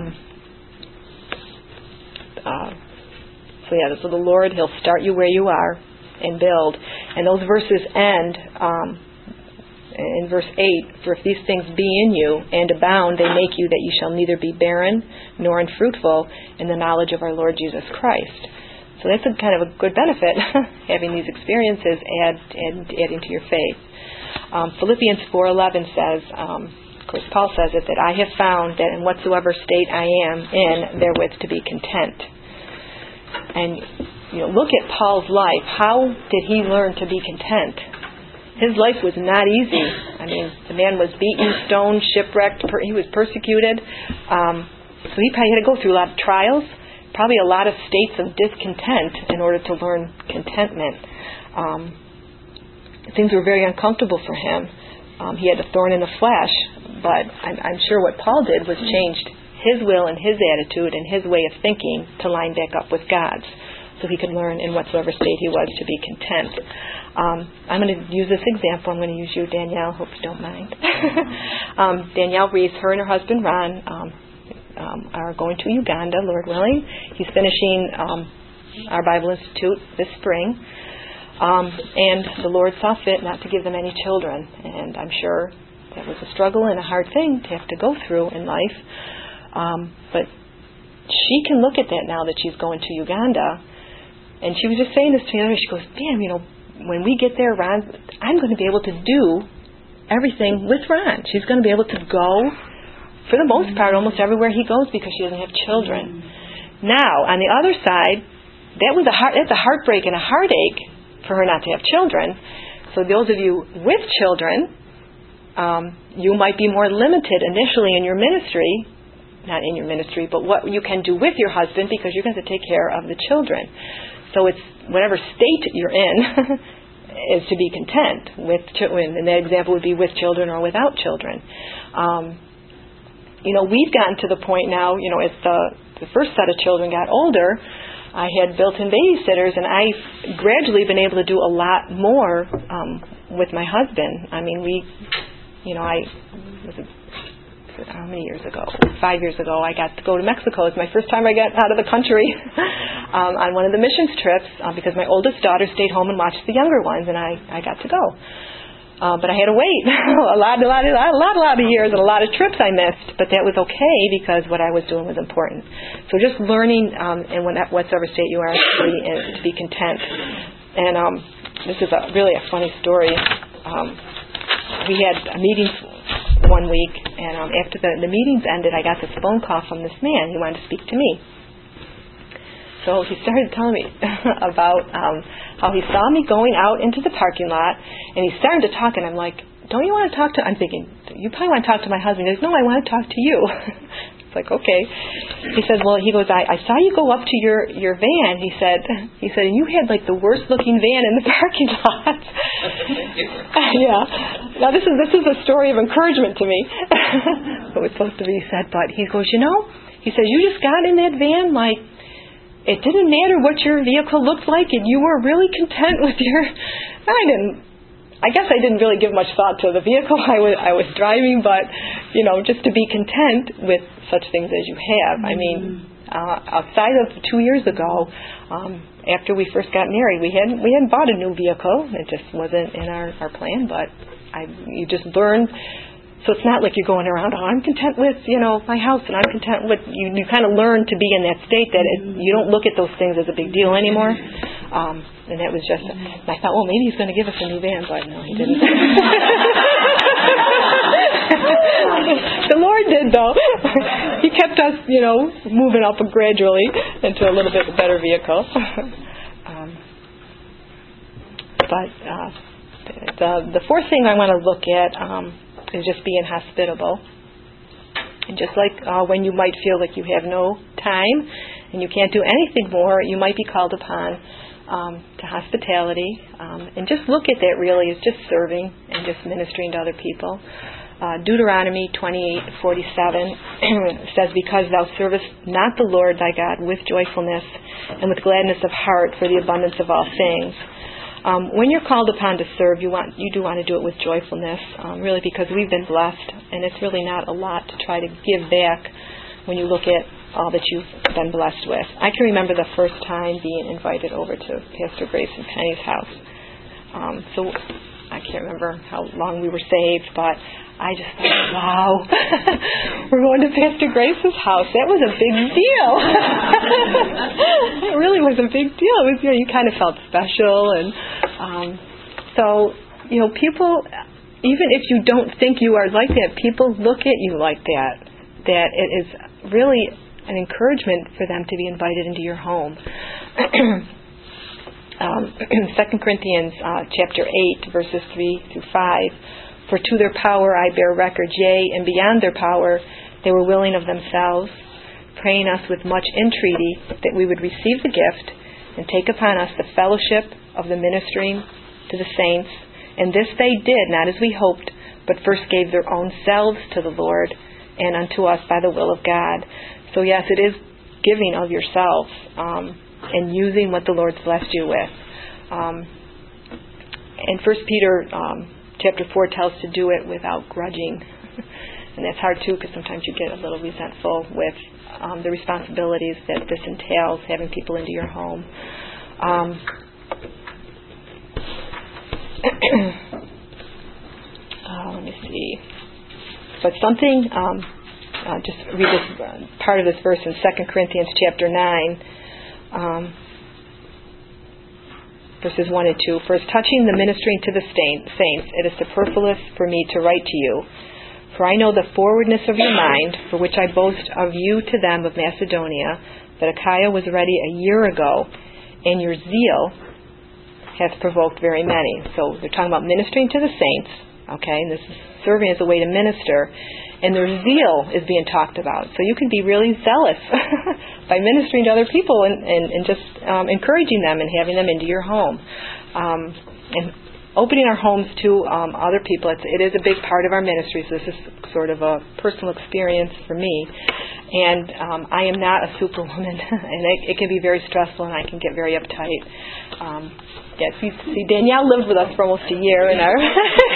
uh, so yeah, so the Lord, He'll start you where you are and build. And those verses end um, in verse eight, for if these things be in you and abound, they make you that you shall neither be barren nor unfruitful in the knowledge of our Lord Jesus Christ. So that's a kind of a good benefit, having these experiences add, add adding to your faith. Um, Philippians four eleven says, um, of course Paul says it, that I have found that in whatsoever state I am in, therewith to be content. And you know, look at Paul's life. How did he learn to be content? His life was not easy. I mean, the man was beaten, stoned, shipwrecked. Per- he was persecuted. Um, so he probably had to go through a lot of trials, probably a lot of states of discontent in order to learn contentment. Um, things were very uncomfortable for him. Um, he had a thorn in the flesh, but I'm, I'm sure what Paul did was changed his will and his attitude and his way of thinking to line back up with God's, so he could learn in whatsoever state he was to be content. Um, I'm going to use this example. I'm going to use you, Danielle. Hope you don't mind. um, Danielle Reese, her and her husband, Ron, um, um, are going to Uganda, Lord willing. He's finishing um, our Bible Institute this spring. Um, and the Lord saw fit not to give them any children. And I'm sure that was a struggle and a hard thing to have to go through in life. Um, but she can look at that now that she's going to Uganda. And she was just saying this to me the other day. She goes, damn, you know, when we get there, Ron, I'm going to be able to do everything with Ron. She's going to be able to go, for the most part, almost everywhere he goes because she doesn't have children. Now, on the other side, that was a heart, that's a heartbreak and a heartache for her not to have children. So those of you with children, um, you might be more limited initially in your ministry, not in your ministry, but what you can do with your husband because you're going to take care of the children. So it's whatever state you're in is to be content with children. And that example would be with children or without children. Um, you know, we've gotten to the point now, you know, as the, the first set of children got older, I had built-in babysitters, and I've gradually been able to do a lot more um, with my husband. I mean, we, you know, I was a how many years ago? Five years ago, I got to go to Mexico. It was my first time I got out of the country um, on one of the missions trips uh, because my oldest daughter stayed home and watched the younger ones, and I, I got to go. Uh, but I had to wait a lot, a lot, a lot, a lot, a lot of years and a lot of trips I missed. But that was okay because what I was doing was important. So just learning um, in whatsoever state you are to be, to be content. And um, this is a, really a funny story. Um, we had a meeting one week, and um, after the, the meetings ended, I got this phone call from this man. He wanted to speak to me. So he started telling me about um, how he saw me going out into the parking lot, and he started to talk, and I'm like, don't you want to talk to, I'm thinking, you probably want to talk to my husband. He goes, no, I want to talk to you. It's like, okay. He said, well, he goes, I, I saw you go up to your, your van. He said, he said, and you had like the worst looking van in the parking lot. Yeah. Now this is, this is a story of encouragement to me. It was supposed to be said, but he goes, you know, he says, you just got in that van like, it didn't matter what your vehicle looked like, and you were really content with your, I didn't, I guess I didn't really give much thought to the vehicle I was, I was driving, but, you know, just to be content with such things as you have. I mean, uh, outside of two years ago, um, after we first got married, we hadn't, we hadn't bought a new vehicle. It just wasn't in our, our plan, but I, you just learn. So it's not like you're going around, oh, I'm content with, you know, my house, and I'm content with, you, you kind of learn to be in that state that it, you don't look at those things as a big deal anymore. Um, and that was just, and I thought, well, maybe he's going to give us a new van, but no, he didn't. The Lord did, though. He kept us, you know, moving up gradually into a little bit better vehicle. But uh, the the fourth thing I want to look at um, is just being hospitable. And just like uh, when you might feel like you have no time and you can't do anything more, you might be called upon um, to hospitality. Um, and just look at that really as just serving and just ministering to other people. Uh, Deuteronomy twenty-eight forty-seven says, "Because thou servest not the Lord thy God with joyfulness and with gladness of heart for the abundance of all things." Um, when you're called upon to serve, you want you do want to do it with joyfulness, um, really, because we've been blessed, and it's really not a lot to try to give back when you look at all that you've been blessed with. I can remember the first time being invited over to Pastor Grace and Penny's house. Um, so I can't remember how long we were saved, but I just thought, wow, we're going to Pastor Grace's house. That was a big deal. It really was a big deal. It was, you know, you kind of felt special. And um, so, you know, people, even if you don't think you are like that, people look at you like that, that it is really an encouragement for them to be invited into your home. um, Second Corinthians uh, chapter eight, verses three through five. "For to their power I bear record, yea, and beyond their power they were willing of themselves, praying us with much entreaty that we would receive the gift and take upon us the fellowship of the ministering to the saints. And this they did, not as we hoped, but first gave their own selves to the Lord and unto us by the will of God." So yes, it is giving of yourself um, and using what the Lord's blessed you with. Um, and First Peter um, Chapter four tells to do it without grudging. And that's hard too, because sometimes you get a little resentful with um, the responsibilities that this entails, having people into your home. Um, uh, let me see. But something, um, uh, just read this uh, part of this verse in Second Corinthians chapter nine. Um, Verses one and two, "For as touching the ministering to the saints, it is superfluous for me to write to you. For I know the forwardness of your mind, for which I boast of you to them of Macedonia, that Achaia was ready a year ago, and your zeal has provoked very many." So they're talking about ministering to the saints, okay, and this is serving as a way to minister, and their zeal is being talked about. So you can be really zealous by ministering to other people and, and, and just um, encouraging them and having them into your home. Um, and opening our homes to um, other people, it's, it is a big part of our ministry, so this is sort of a personal experience for me. And um, I am not a superwoman, and it, it can be very stressful, and I can get very uptight. Um, yeah, see, see, Danielle lived with us for almost a year in our...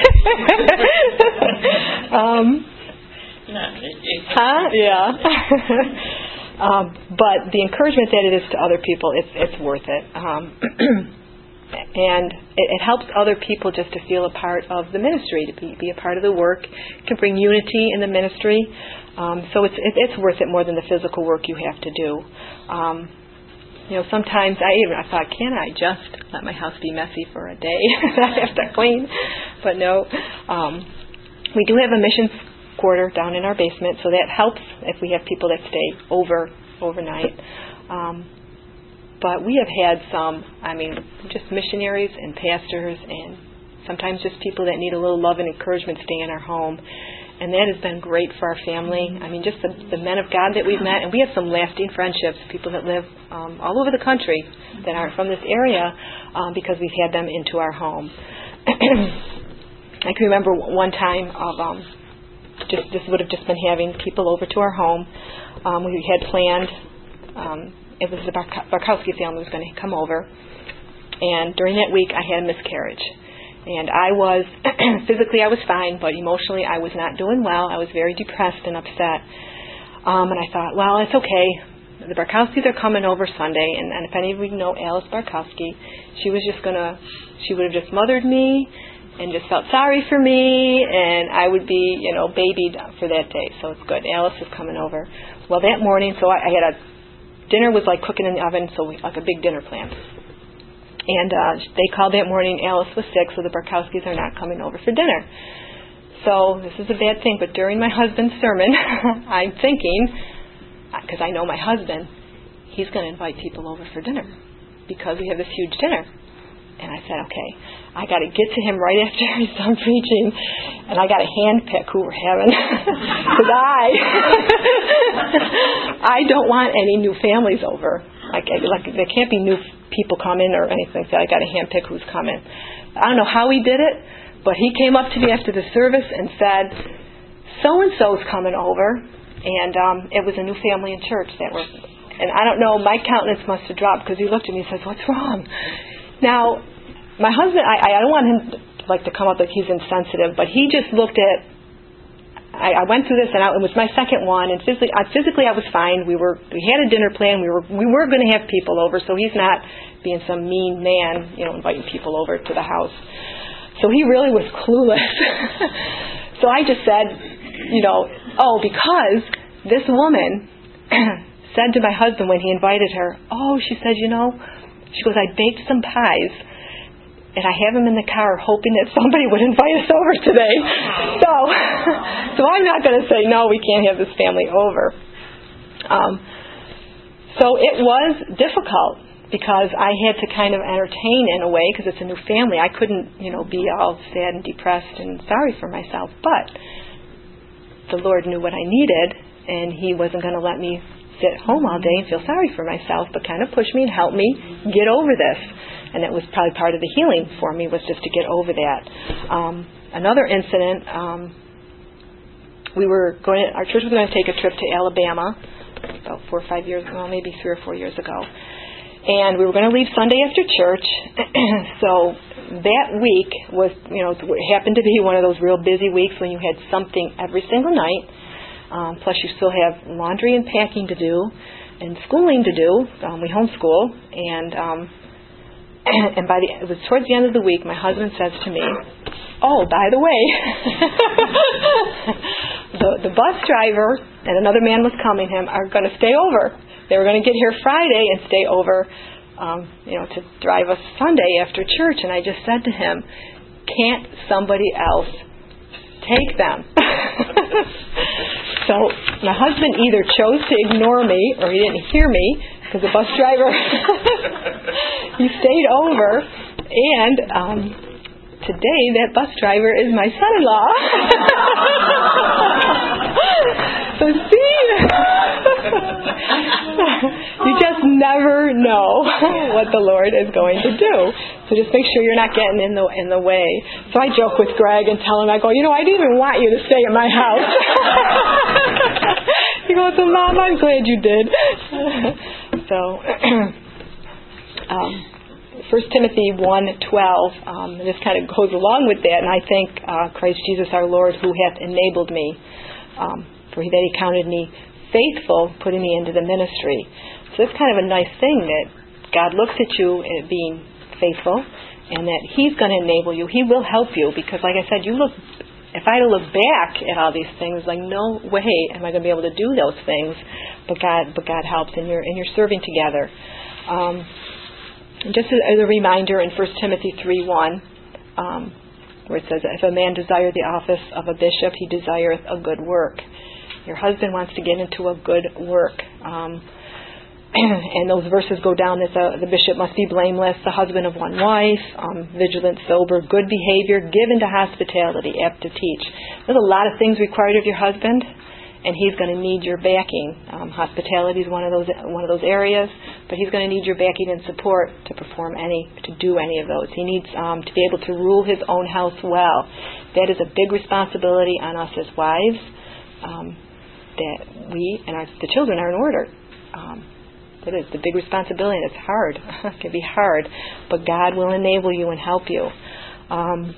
um, huh? Yeah. Um, but the encouragement that it is to other people, it's, it's worth it. Um, and it, it helps other people just to feel a part of the ministry, to be, be a part of the work. It can bring unity in the ministry. Um, so it's, it, it's worth it more than the physical work you have to do. Um, you know, sometimes I even I thought, can I just let my house be messy for a day? I have to clean. But no. Um, we do have a missions quarter down in our basement, so that helps if we have people that stay over overnight. Um, but we have had some, I mean, just missionaries and pastors and sometimes just people that need a little love and encouragement stay in our home. And that has been great for our family. I mean, just the, the men of God that we've met, and we have some lasting friendships, people that live um, all over the country that aren't from this area um, because we've had them into our home. I can remember one time of um, Just this would have just been having people over to our home. Um, we had planned. Um, it was the Bark- Barkowski family was going to come over, and during that week I had a miscarriage, and I was physically I was fine, but emotionally I was not doing well. I was very depressed and upset, um, and I thought, well, it's okay. The Barkowskis are coming over Sunday, and, and if any of you know Alice Barkowski, she was just gonna, she would have just mothered me and just felt sorry for me, and I would be, you know, babied for that day. So it's good. Alice is coming over. Well, that morning, so I, I had a, dinner was like cooking in the oven, so we, like a big dinner plan. And uh, they called that morning, Alice was sick, so the Barkowskis are not coming over for dinner. So this is a bad thing, but during my husband's sermon, I'm thinking, because I know my husband, he's going to invite people over for dinner because we have this huge dinner. And I said, okay, I got to get to him right after he's done preaching, and I got to handpick who we're having. Because I, I don't want any new families over. Like, like there can't be new people coming or anything. So I got to handpick who's coming. I don't know how he did it, but he came up to me after the service and said, so-and-so's coming over. And um, it was a new family in church that were, and I don't know, my countenance must have dropped because he looked at me and says, what's wrong? Now, my husband, I, I don't want him to, like to come up like he's insensitive, but he just looked at, I, I went through this, and I, it was my second one, and physically, I, physically I was fine. We were, we had a dinner plan. We were, we were going to have people over, so he's not being some mean man, you know, inviting people over to the house. So he really was clueless. So I just said, you know, oh, because this woman said to my husband when he invited her, oh, she said, you know, she goes, I baked some pies, and I have them in the car hoping that somebody would invite us over today. So, so I'm not going to say, no, we can't have this family over. Um, so it was difficult because I had to kind of entertain in a way because it's a new family. I couldn't, you know, be all sad and depressed and sorry for myself. But the Lord knew what I needed, and He wasn't going to let me sit home all day and feel sorry for myself, but kind of push me and help me get over this. And that was probably part of the healing for me, was just to get over that. Um, another incident, um, we were going. To, our church was going to take a trip to Alabama about four or five years, well, maybe three or four years ago. And we were going to leave Sunday after church. So that week was, you know, it happened to be one of those real busy weeks when you had something every single night. Um, plus you still have laundry and packing to do and schooling to do. Um, we homeschool. And um, and by the it was towards the end of the week, my husband says to me, oh, by the way, the, the bus driver and another man was coming him are going to stay over. They were going to get here Friday and stay over, um, you know, to drive us Sunday after church. And I just said to him, can't somebody else take them? So my husband either chose to ignore me or he didn't hear me because the bus driver, he stayed over. And um, today that bus driver is my son-in-law. So see, you just never know what the Lord is going to do. So just make sure you're not getting in the in the way. So I joke with Greg and tell him, I go, you know, I didn't even want you to stay at my house. He goes, well, Mom, I'm glad you did. So, um, First Timothy one twelve, um, this kind of goes along with that, and I thank uh, Christ Jesus our Lord who hath enabled me, um, for that He counted me faithful, putting me into the ministry. So it's kind of a nice thing that God looks at you as being faithful, and that He's going to enable you. He will help you, because like I said, you look. If I look back at all these things, like no way am I going to be able to do those things, but God, but God helps, and you're and you're serving together. Um, and just as a reminder, in First Timothy three one, um, where it says, "If a man desire the office of a bishop, he desireth a good work." Your husband wants to get into a good work. Um, and those verses go down that the, the bishop must be blameless, the husband of one wife, um, vigilant, sober, good behavior, given to hospitality, apt to teach. There's a lot of things required of your husband, and he's going to need your backing. Um, hospitality is one of those one of those areas, but he's going to need your backing and support to perform any, to do any of those. He needs um, to be able to rule his own house well. That is a big responsibility on us as wives. Um, that we and our, the children are in order. Um, That is the big responsibility. It's hard. It can be hard, but God will enable you and help you. Um,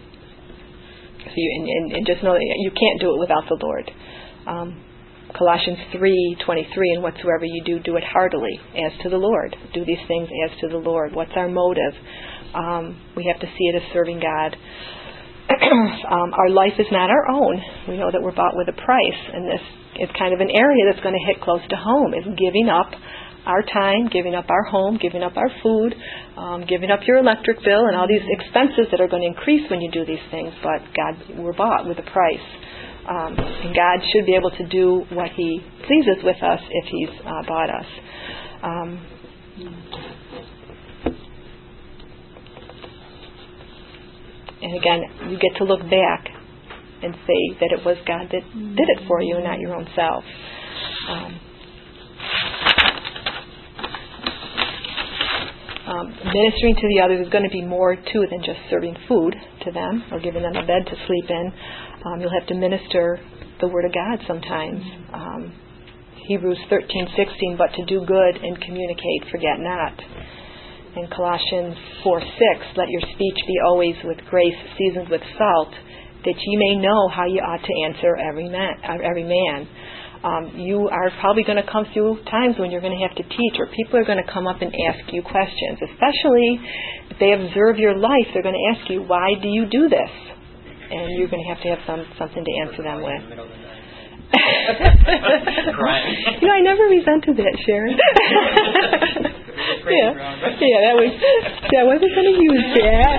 so you and, and, and just know that you can't do it without the Lord. Um, Colossians three twenty-three, and whatsoever you do, do it heartily, as to the Lord. Do these things as to the Lord. What's our motive? Um, we have to see it as serving God. um, our life is not our own. We know that we're bought with a price, and this is kind of an area that's going to hit close to home, is giving up our time, giving up our home, giving up our food, um, giving up your electric bill, and all these expenses that are going to increase when you do these things. But God, we're bought with a price. Um, and God should be able to do what He pleases with us if He's uh, bought us. Um, and again, you get to look back and say that it was God that did it for you and not your own self. Um, um, ministering to the others is going to be more, too, than just serving food to them or giving them a bed to sleep in. Um, you'll have to minister the Word of God sometimes. Um, Hebrews thirteen sixteen, but to do good and communicate, forget not. And Colossians four six, let your speech be always with grace, seasoned with salt, that ye may know how you ought to answer every man. Every man. Um, you are probably going to come through times when you're going to have to teach, or people are going to come up and ask you questions. Especially if they observe your life, they're going to ask you, why do you do this? And you're going to have to have some something to answer them with. You know, I never resented that, Sharon. yeah, yeah, that was. Yeah, I wasn't going to use that.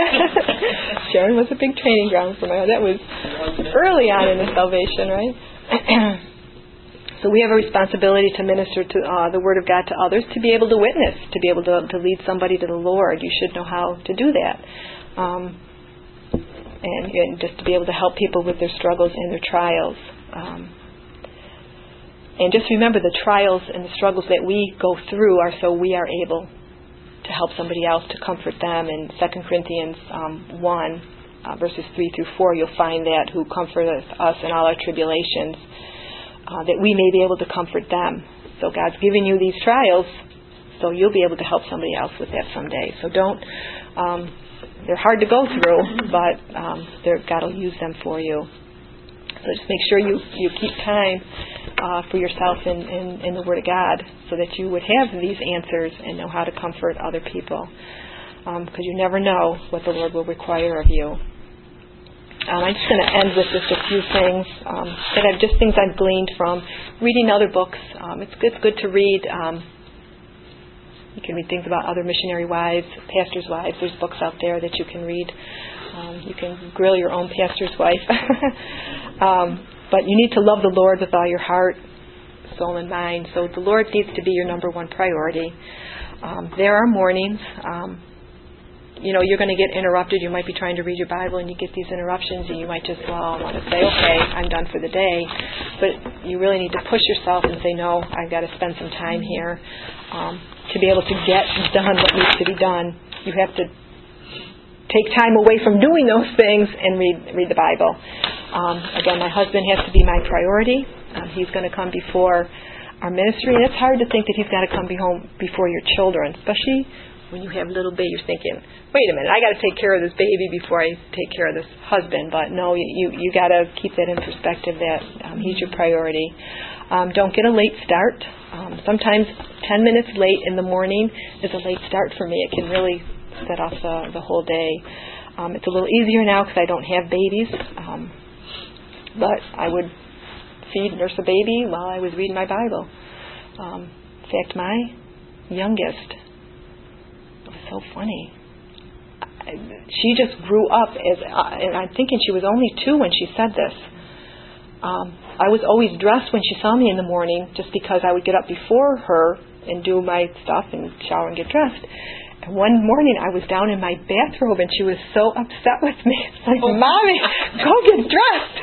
Sharon was a big training ground for my. That was early on in the salvation, right? So we have a responsibility to minister to uh, the Word of God to others, to be able to witness, to be able to, to lead somebody to the Lord. You should know how to do that. Um, and, and just to be able to help people with their struggles and their trials. Um, and just remember, the trials and the struggles that we go through are so we are able to help somebody else, to comfort them. In Second Corinthians um, one, uh, verses three through four, you'll find that, who comforteth us in all our tribulations, Uh, that we may be able to comfort them. So God's giving you these trials so you'll be able to help somebody else with that someday. So don't, um, they're hard to go through, but um, God will use them for you. So just make sure you, you keep time uh, for yourself in, in, in the Word of God, so that you would have these answers and know how to comfort other people. Because um, you never know what the Lord will require of you. Um, I'm just going to end with just a few things um, that I've just things I've gleaned from reading other books. Um, it's good, it's good to read. Um, you can read things about other missionary wives, pastors' wives. There's books out there that you can read. Um, you can grill your own pastor's wife. um, but you need to love the Lord with all your heart, soul, and mind. So the Lord needs to be your number one priority. Um, there are mornings. Um, You know, you're going to get interrupted. You might be trying to read your Bible and you get these interruptions, and you might just, well, want to say, okay, I'm done for the day. But you really need to push yourself and say, no, I've got to spend some time here. Um, to be able to get done what needs to be done, you have to take time away from doing those things and read read the Bible. Um, again, my husband has to be my priority. Um, he's going to come before our ministry. And it's hard to think that he's got to come be home before your children, especially when you have little baby. You're thinking, wait a minute, I got to take care of this baby before I take care of this husband. But no, you you, you got to keep that in perspective, that um, he's your priority. Um, don't get a late start. Um, sometimes ten minutes late in the morning is a late start for me. It can really set off the, the whole day. Um, it's a little easier now because I don't have babies. Um, but I would feed, nurse a baby while I was reading my Bible. Um, in fact, my youngest, so funny. She just grew up as, uh, and I'm thinking she was only two when she said this. Um, I was always dressed when she saw me in the morning, just because I would get up before her and do my stuff and shower and get dressed. And one morning I was down in my bathrobe and she was so upset with me. It's like, Mommy, go get dressed.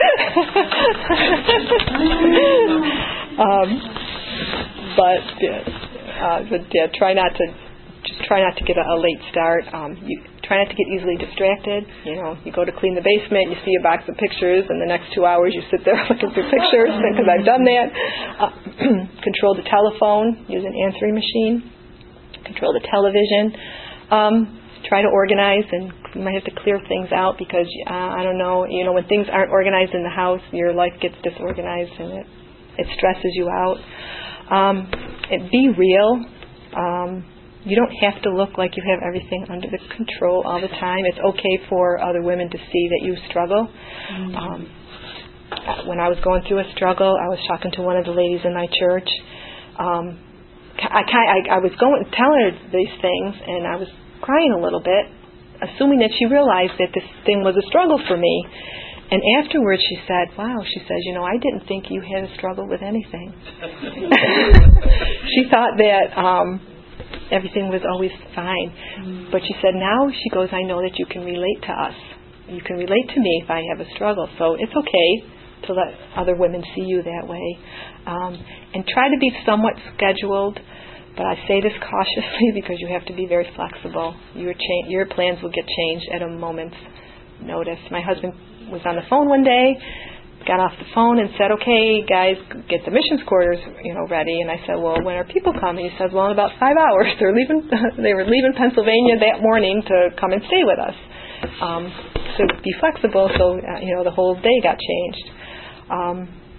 um, but, uh, but yeah, try not to Just try not to get a, a late start. Um, you try not to get easily distracted. You know, you go to clean the basement, you see a box of pictures, and the next two hours you sit there looking through pictures, because I've done that. Uh, control the telephone, use an answering machine. Control the television. Um, try to organize, and you might have to clear things out, because, uh, I don't know, you know, when things aren't organized in the house, your life gets disorganized, and it, it stresses you out. Um, and be real. Um, You don't have to look like you have everything under the control all the time. It's okay for other women to see that you struggle. Mm-hmm. Um, when I was going through a struggle, I was talking to one of the ladies in my church. Um, I, I, I was going telling her these things, and I was crying a little bit, assuming that she realized that this thing was a struggle for me. And afterwards she said, wow, she says, you know, I didn't think you had a struggle with anything. She thought that um, everything was always fine. Mm. But she said, now, she goes, I know that you can relate to us. you can relate to me if I have a struggle. So it's okay to let other women see you that way. Um, and try to be somewhat scheduled, but I say this cautiously because you have to be very flexible. Your cha- your plans will get changed at a moment's notice. My husband was on the phone one day, got off the phone and said, okay, guys, get the missions quarters, you know, ready. And I said, well, when are people coming? He says, well, in about five hours. They're leaving. They were leaving Pennsylvania that morning to come and stay with us. Um, so be flexible. So uh, you know, the whole day got changed. Um,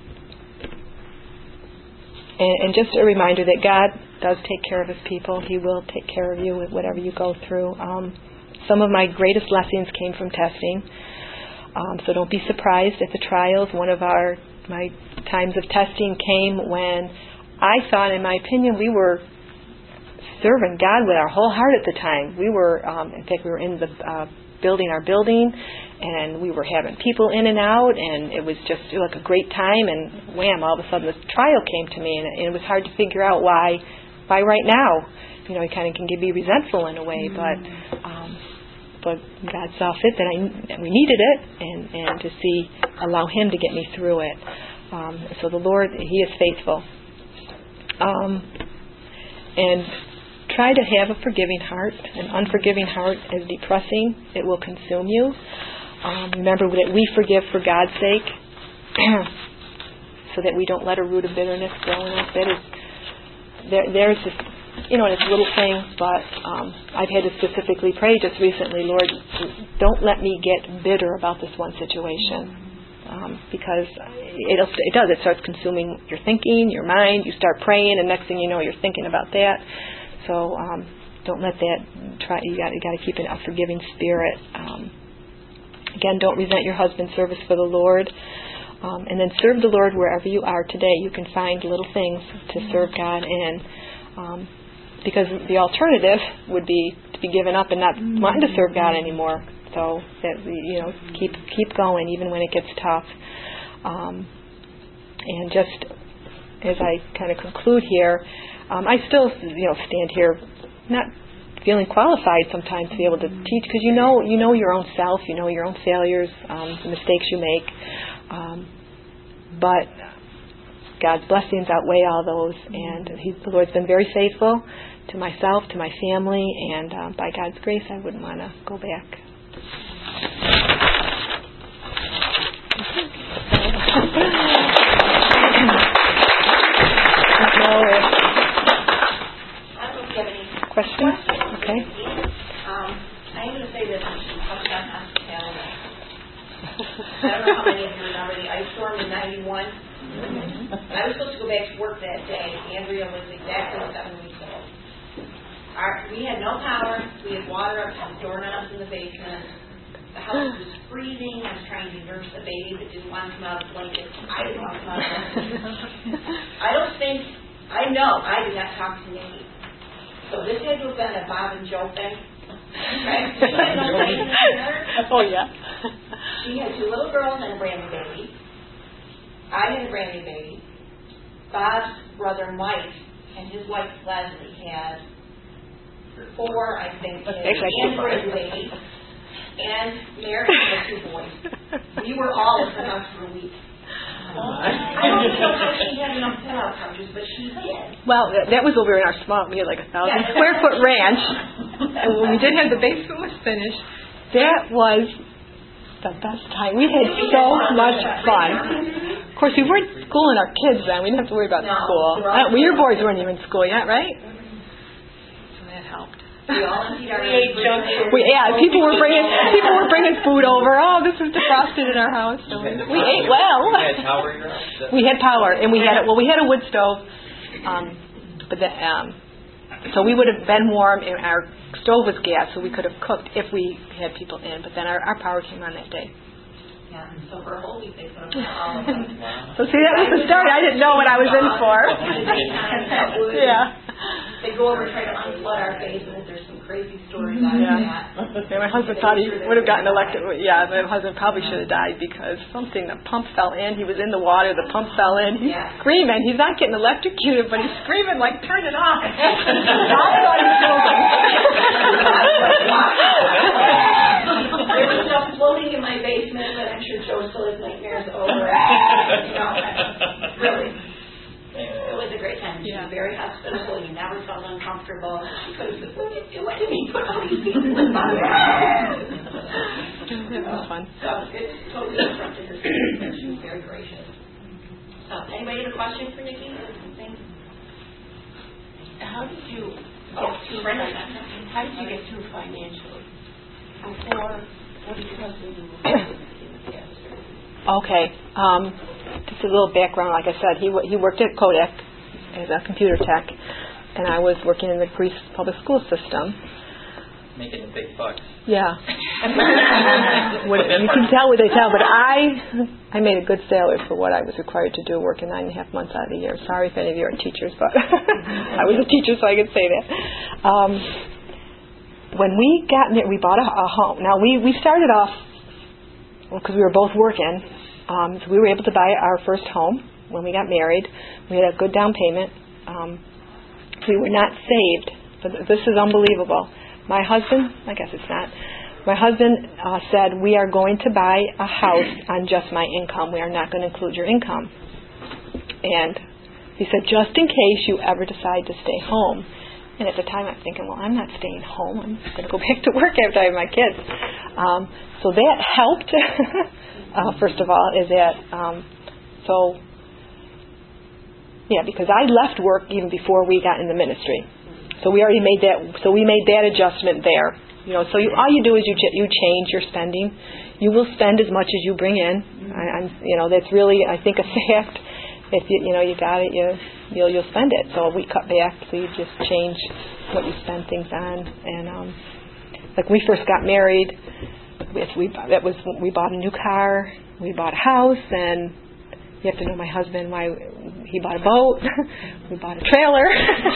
and, and just a reminder that God does take care of His people. He will take care of you with whatever you go through. Um, some of my greatest lessons came from testing. Um, so don't be surprised at the trials. One of our my times of testing came when I thought, in my opinion, we were serving God with our whole heart at the time. We were, um, in fact, we were in the uh, building our building, and we were having people in and out, and it was just like a great time. And wham! All of a sudden, this trial came to me, and it, and it was hard to figure out why. Why right now? You know, it kind of can be resentful in a way, but. Um, But God saw fit that, I, that we needed it, and, and to see, allow Him to get me through it. Um, so the Lord, He is faithful. Um, and try to have a forgiving heart. An unforgiving heart is depressing. It will consume you. Um, remember that we forgive for God's sake, so that we don't let a root of bitterness grow in us. That is, there, there's this. You know, and it's a little thing, but um, I've had to specifically pray just recently, Lord, don't let me get bitter about this one situation, um, because it'll, it does. It starts consuming your thinking, your mind. You start praying, and next thing you know, you're thinking about that. So um, don't let that. Try. You got. You got to keep a forgiving spirit. Um, again, don't resent your husband's service for the Lord. Um, and then serve the Lord wherever you are today. You can find little things to serve God in. Um, because the alternative would be to be given up and not wanting to serve God anymore. So that, you know, keep keep going even when it gets tough. Um, and just as I kind of conclude here, um, I still, you know, stand here not feeling qualified sometimes to be able to teach, because you know you know your own self, you know your own failures, um, the mistakes you make, um, but God's blessings outweigh all those, and he, the Lord's been very faithful to myself, to my family, and uh, by God's grace, I wouldn't want to go back. I don't know if... I don't know if you have any questions. Okay. Um, I'm going to say this about hospitality. I don't know how many of you remember the ice storm in ninety-one. Mm-hmm. I was supposed to go back to work that day. Andrea was exactly seven weeks old. Our, we had no power. We had water up to the doorknobs in the basement. The house was freezing. I was trying to nurse the baby that didn't want to come out of the blanket. I didn't want to come out of the blanket. I don't think, I know I did not talk to Nikki. So this had to have been a Bob and Joe thing. Right? She had no baby. Oh, yeah. She had two little girls and a brand new baby. I had a brand new baby. Bob's brother Mike and his wife Leslie had four, I think, kids, and a brand new baby. And Mary had two boys. We were all at the house for a week. I don't know how she had enough pull-out couches, but she did. Well, that was over in our small, we had like a thousand Yeah. square foot ranch. And when we did have the basement was finished, that was the best time. We had so much fun. Of course, we weren't schooling our kids then. We didn't have to worry about No, school. all Uh, well, your boys weren't even in school yet, right? So that helped. We all emptied our We, yeah, people were bringing people were bringing food over. Oh, this was defrosted in our house. So we, we ate well. You had power in your house? We had power, and we had well, we had a wood stove, um, but the, um, so we would have been warm, and our stove was gas, so we could have cooked if we had people in. But then our, our power came on that day. Yeah, so for a whole week they put them all of them. So see, that was the start. I didn't know what I was in for. Yeah. They go over and try to unflood our basement. There's some crazy stories out of Yeah. that. Yeah, my husband thought he would have gotten elected. Yeah, my husband probably should have died because something, the pump fell in. He was in the water. The pump fell in. He's Yeah. screaming. He's not getting electrocuted, but he's screaming like, turn it off. I thought he was joking. There was stuff floating in my boss. She could have said, what are you doing to me? Put all these people in my house. That was fun. So it's totally disrupted her sleep. She was very gracious. So, anybody have a question for Nikki? Anything? How did you Oh, get through? Brenda. How did you get through financially? Before, what did you husband do before in the past? Okay. Um, just a little background. Like I said, he w- he worked at Kodak as a computer tech, and I was working in the Greece public school system. Making the big bucks. Yeah. What, you can tell what they tell, but I I made a good salary for what I was required to do, working nine and a half months out of the year. Sorry if any of you are teachers, but I was a teacher, so I could say that. Um, when we got married, we bought a, a home. Now, we, we started off, because well, we were both working, um, so we were able to buy our first home when we got married. We had a good down payment. Um, we were not saved, but this is unbelievable. My husband, I guess it's not, my husband uh, said, we are going to buy a house on just my income. We are not going to include your income. And he said, just in case you ever decide to stay home. And at the time I'm thinking, well, I'm not staying home. I'm going to go back to work after I have my kids. Um, so that helped, uh, first of all, is that, um, so, yeah, because I left work even before we got in the ministry. So we already made that, so we made that adjustment there. You know, so you, all you do is you you change your spending. You will spend as much as you bring in. I, I'm, you know, that's really, I think, a fact. If you, you know, you got it, you, you'll, you'll spend it. So we cut back, so you just change what you spend things on. And um, like when we first got married, if we that was we bought a new car, we bought a house, and you have to know my husband, why he bought a boat, we bought a trailer.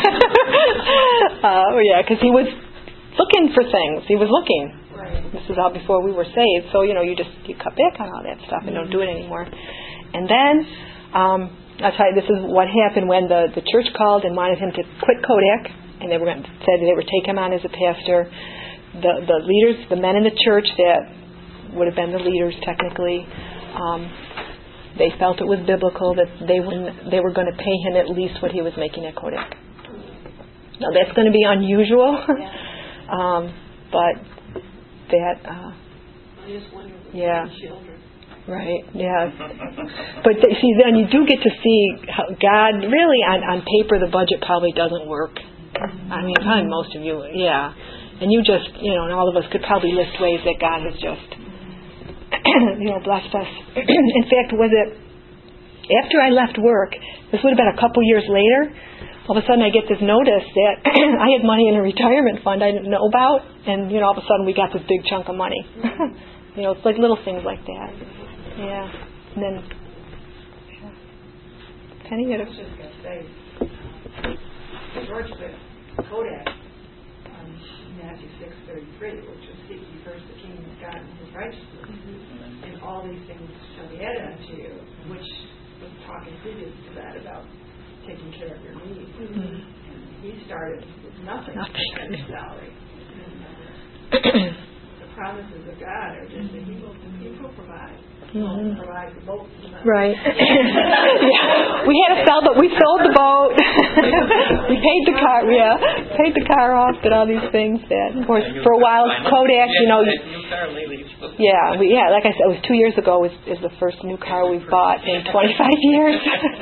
uh, yeah, because he was looking for things. He was looking. Right. This is all before we were saved. So, you know, you just you cut back on all that stuff and don't do it anymore. And then, um, I'll tell you, this is what happened when the, the church called and wanted him to quit Kodak, and they were going to, said they would take him on as a pastor. The the leaders, the men in the church that would have been the leaders technically, um, they felt it was biblical that they wouldn't, they were going to pay him at least what he was making at Kodak. Now that's going to be unusual, um, but that, uh, I just wonder if yeah. children. Right, yeah. But th- see, then you do get to see how God, really on, on paper, the budget probably doesn't work. I mean, probably most of you, yeah. And you just, you know, and all of us could probably list ways that God has just, you know, blessed us. In fact, was it, after I left work, this would have been a couple years later, all of a sudden I get this notice that I had money in a retirement fund I didn't know about, and, you know, all of a sudden we got this big chunk of money. You know, it's like little things like that. Yeah. And then, yeah. Penny, you had a... I was just going to say, George said Kodak on Matthew six thirty-three, which was seek ye first the kingdom of God and his righteousness, mm-hmm. and all these things shall be added unto you, which was talking previous to that about taking care of your needs. Mm-hmm. And he started with nothing, nothing. as his salary. And, uh, the promises of God are just that he will, he will provide. Mm-hmm. Provide the boat. Right. Yeah. We had to sell, but we sold the boat. We paid the car. Yeah, paid the car off. Did all these things. That, of course, for a while, Kodak. You know. Yeah. We, yeah. Like I said, it was two years ago. Was is the first new car we've bought in twenty-five years.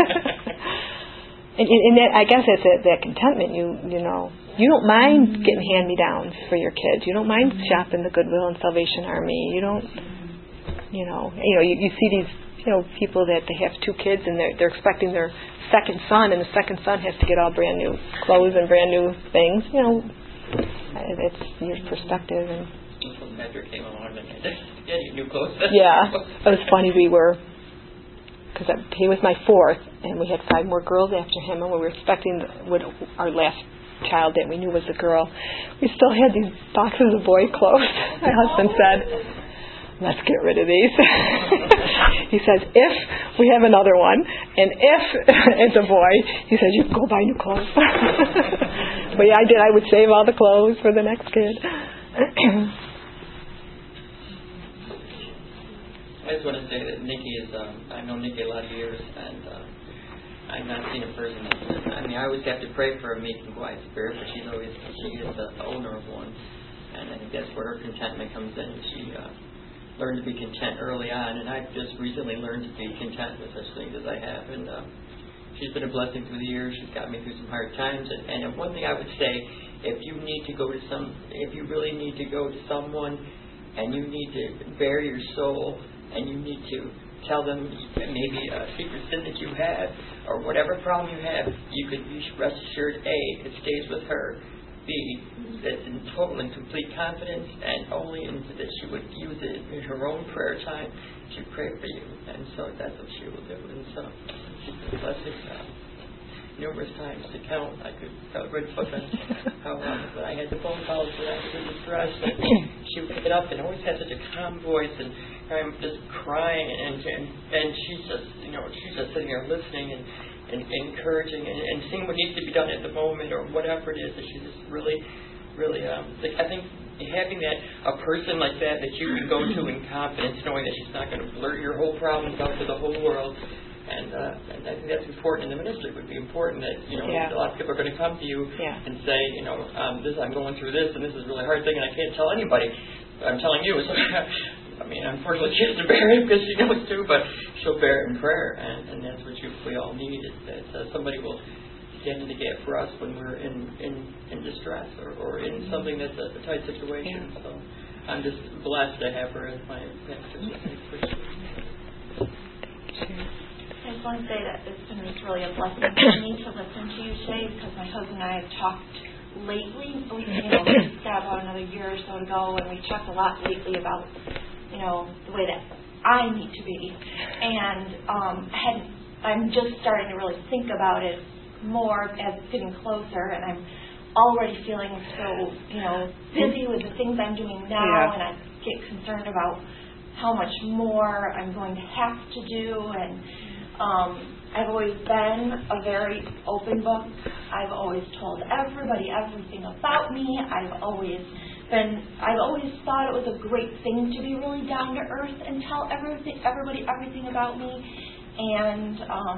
and, and that, I guess it's that, that contentment. You you know. You don't mind getting hand-me-downs for your kids. You don't mind shopping the Goodwill and Salvation Army. You don't, you know, you know, you, you see these, you know, people that they have two kids and they're they're expecting their second son, and the second son has to get all brand new clothes and brand new things. You know, it's your perspective. And Patrick came along and said, "Get you new clothes." Yeah, it was funny. We were. Because he was my fourth, and we had five more girls after him, and we were expecting the, what, our last child that we knew was a girl. We still had these boxes of boy clothes. My husband said, let's get rid of these. He says, if we have another one, and if it's a boy, he says, you can go buy new clothes. But yeah, I did. I would save all the clothes for the next kid. I just want to say that Nikki is, um, I've known Nikki a lot of years, and uh, I've not seen a person. I mean, I always have to pray for a meek and quiet spirit, but she's always she is the owner of one, and I think that's where her contentment comes in. She uh, learned to be content early on, and I've just recently learned to be content with such things as I have, and uh, she's been a blessing through the years. She's got me through some hard times, and, and one thing I would say, if you need to go to some, if you really need to go to someone, and you need to bare your soul, and you need to tell them maybe a secret sin that you have, or whatever problem you have, you could be rest assured, A, it stays with her, B, that's in total and complete confidence, and only in that she would use it in her own prayer time to pray for you, and so that's what she will do, and so she's been a blessing uh, numerous times to count. I could tell great book on how um, when I had the phone calls when I was in distress, and she would pick it up and always had such a calm voice, and I'm just crying, and and, and she's just, you know, she's just sitting there listening and, and encouraging and, and seeing what needs to be done at the moment or whatever it is. That she's just really, really, um, like, I think having that, a person like that that you can go to in confidence, knowing that she's not going to blurt your whole problems out to the whole world. And, uh, and I think that's important in the ministry. It would be important that, you know, yeah. a lot of people are going to come to you yeah. and say, you know, um, this I'm going through this, and this is a really hard thing, and I can't tell anybody. I'm telling you. So, I mean, unfortunately, she has to bear it because she knows too, but she'll bear it in prayer, and, and that's what you, we all need, is that uh, somebody will stand in the gap for us when we're in, in, in distress or, or in something that's a, a tight situation. Yeah. So I'm just blessed to have her as my pastor. I just want to say that it's been just really a blessing for me to listen to you today, because my husband and I have talked lately. We, you know, we got about another year or so to go, and we talked a lot lately about, you know, the way that I need to be. And um, had, I'm just starting to really think about it more as it's getting closer, and I'm already feeling so, you know, busy with the things I'm doing now, yeah. and I get concerned about how much more I'm going to have to do, and Um, I've always been a very open book. I've always told everybody everything about me. I've always been, I've always thought it was a great thing to be really down to earth and tell everything, everybody everything about me. And um,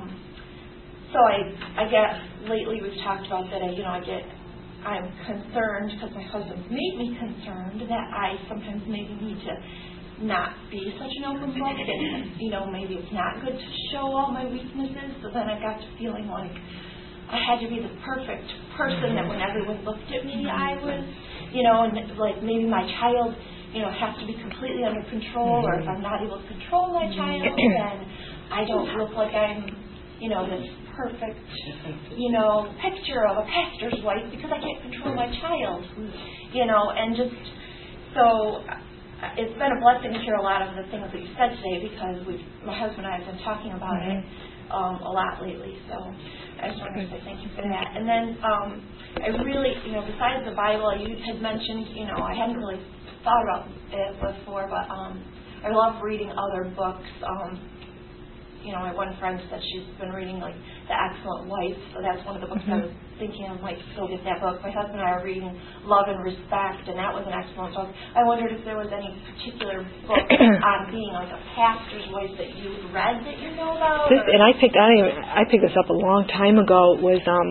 so I, I get, lately we've talked about that, I, you know, I get, I'm concerned because my husband's made me concerned that I sometimes maybe need to not be such an open book, and, you know, maybe it's not good to show all my weaknesses. So then I got to feeling like I had to be the perfect person, that when everyone looked at me, I was, you know, and like maybe my child, you know, has to be completely under control, or if I'm not able to control my child, then I don't look like I'm, you know, this perfect, you know, picture of a pastor's wife because I can't control my child, you know, and just so. It's been a blessing to hear a lot of the things that you said today, because we, my husband and I have been talking about mm-hmm. it um, a lot lately. So I just wanted to say thank you for that. And then um, I really, you know, besides the Bible, you had mentioned, you know, I hadn't really thought about it before, but um, I love reading other books. Um, you know, my one friend said she's been reading, like, The Excellent Wife, so that's one of the books mm-hmm. I was thinking I might still get that book. My husband and I are reading Love and Respect, and that was an excellent book. I wondered if there was any particular book on being, like, a pastor's wife that you've read that you know about? This, and I picked I, I picked this up a long time ago. It was um,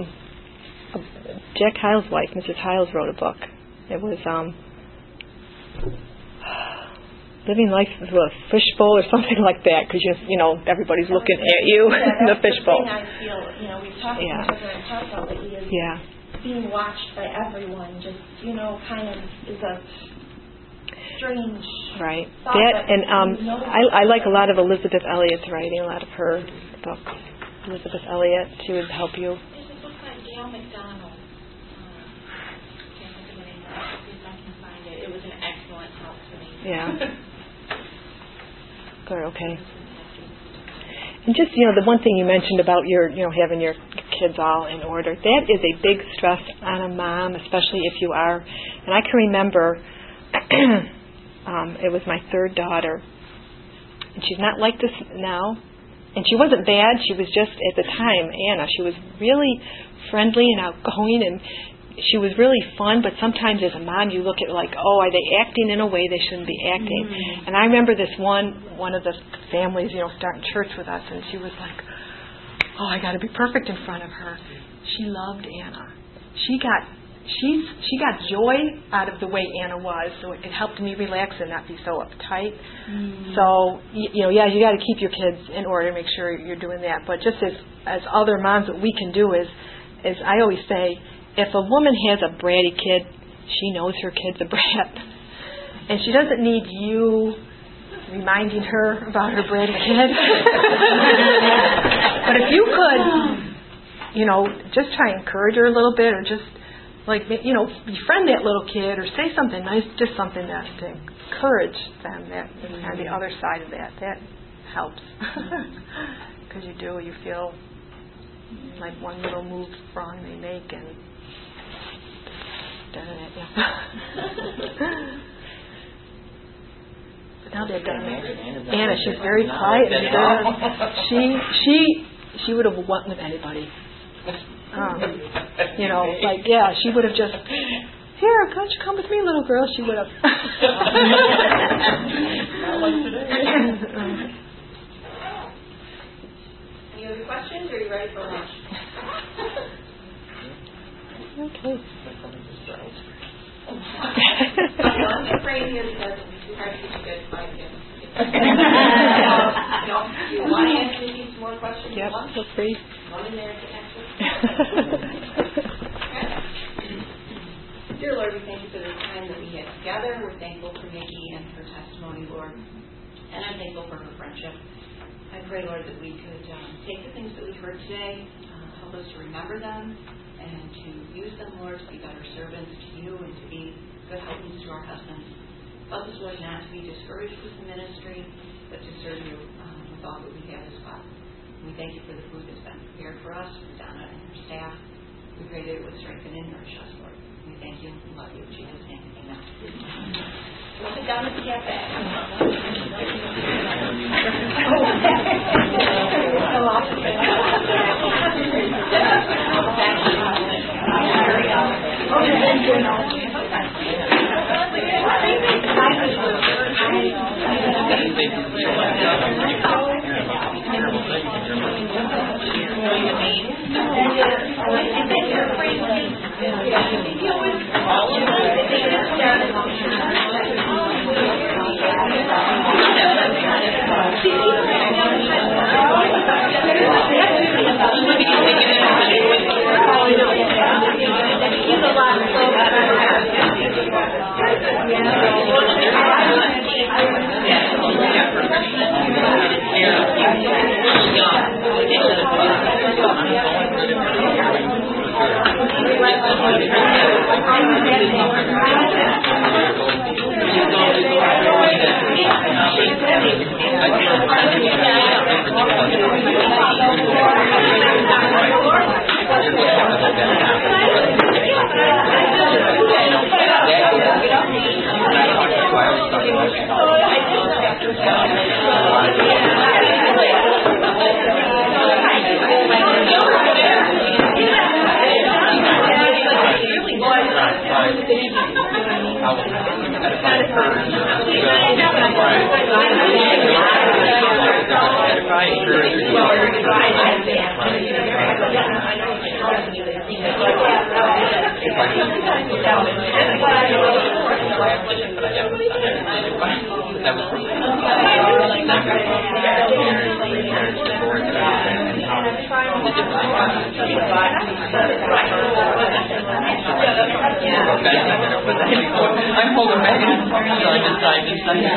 Jack Hyles' wife, Missus Hyles, wrote a book. It was... Um, Living Life with a Fishbowl or something like that, because you, you know, everybody's looking at you in yeah, the fishbowl. I feel, you know, we've talked yeah. about and talked about lately is yeah. being watched by everyone. Just, you know, kind of is a strange right. thought. That that and um, you know I, I like a lot of Elizabeth Elliot's writing, a lot of her books. Elizabeth Elliot, she would help you. There's a book by Gail McDonald. Um, can't think of the name of it. See if I can find it. It was an excellent help to me. Yeah. Good, okay. And just, you know, the one thing you mentioned about your, you know, having your kids all in order, that is a big stress on a mom, especially if you are. And I can remember, um, it was my third daughter, and she's not like this now. And she wasn't bad. She was just, at the time, Anna, she was really friendly and outgoing, and she was really fun, but sometimes as a mom you look at like, oh, are they acting in a way they shouldn't be acting? Mm-hmm. And I remember this one, one of the families, you know, starting church with us, and she was like, oh, I got to be perfect in front of her. She loved Anna. She got she's she got joy out of the way Anna was, so it, it helped me relax and not be so uptight. Mm. So you, you know, yeah, you got to keep your kids in order, make sure you're doing that. But just as as other moms, what we can do is, is I always say, if a woman has a bratty kid, she knows her kid's a brat, and she doesn't need you reminding her about her bratty kid. But if you could, you know, just try and encourage her a little bit, or just like, you know, befriend that little kid, or say something nice, just something that to encourage them. That on the other side of that, that helps, because you do, you feel like one little move wrong they make, and done it. Yeah. But now they're done. Anna, she's very quiet and good. She she she would have went with anybody. Um, you know, like, yeah, she would have just, here, why don't you come with me, little girl? She would have. Any other questions, or are you ready for lunch? Okay. Well, I'm just praying here because we try to get you guys five again. You know, do you want to ask me some more questions? Yep, feel free. One in there to answer. Dear Lord, we thank you for this time that we had together. We're thankful for Nikki and her testimony, Lord. And I'm thankful for her friendship. I pray, Lord, that we could um, take the things that we've heard today, uh, help us to remember them, and to use them, Lord, to be better servants to you and to be good husbands to our husbands. Help us, Lord, not to be discouraged with the ministry, but to serve you um, with all that we have as well. We thank you for the food that's been prepared for us, for Donna and her staff. We pray that it would strengthen and nourish us, Lord. We thank you and love you. In Jesus' name, amen. We'll sit down at the cafe. I'm holding back. So I decided to say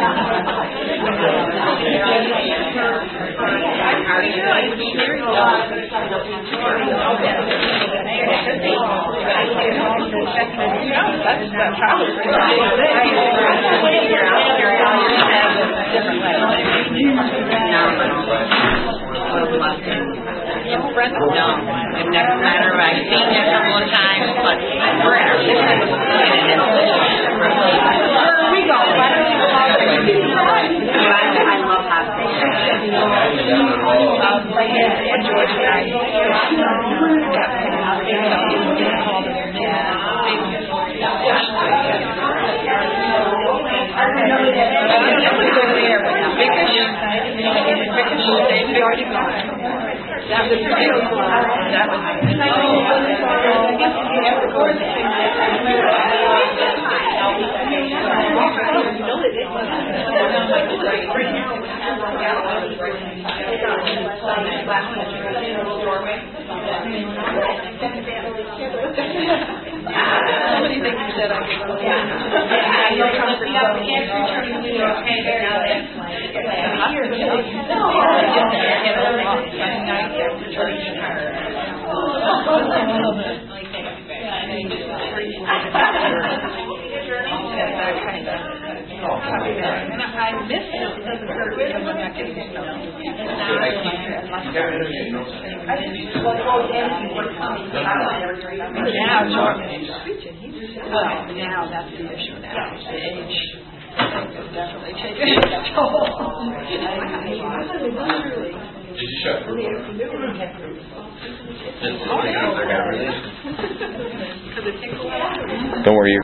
impressed? No, I've never met her. I've seen her a couple of times, but we're Where we go? Why don't you call it? I love hospitals. Because That was beautiful. That was Somebody thinks you said I could go. Yeah. You'll come for the cancer return to New York. Hey, there, now that's I missed it. It doesn't hurt. I'm not getting it. Now, Jordan, well, now that's the issue now. The age is definitely taking its toll. Did you shut for Don't worry.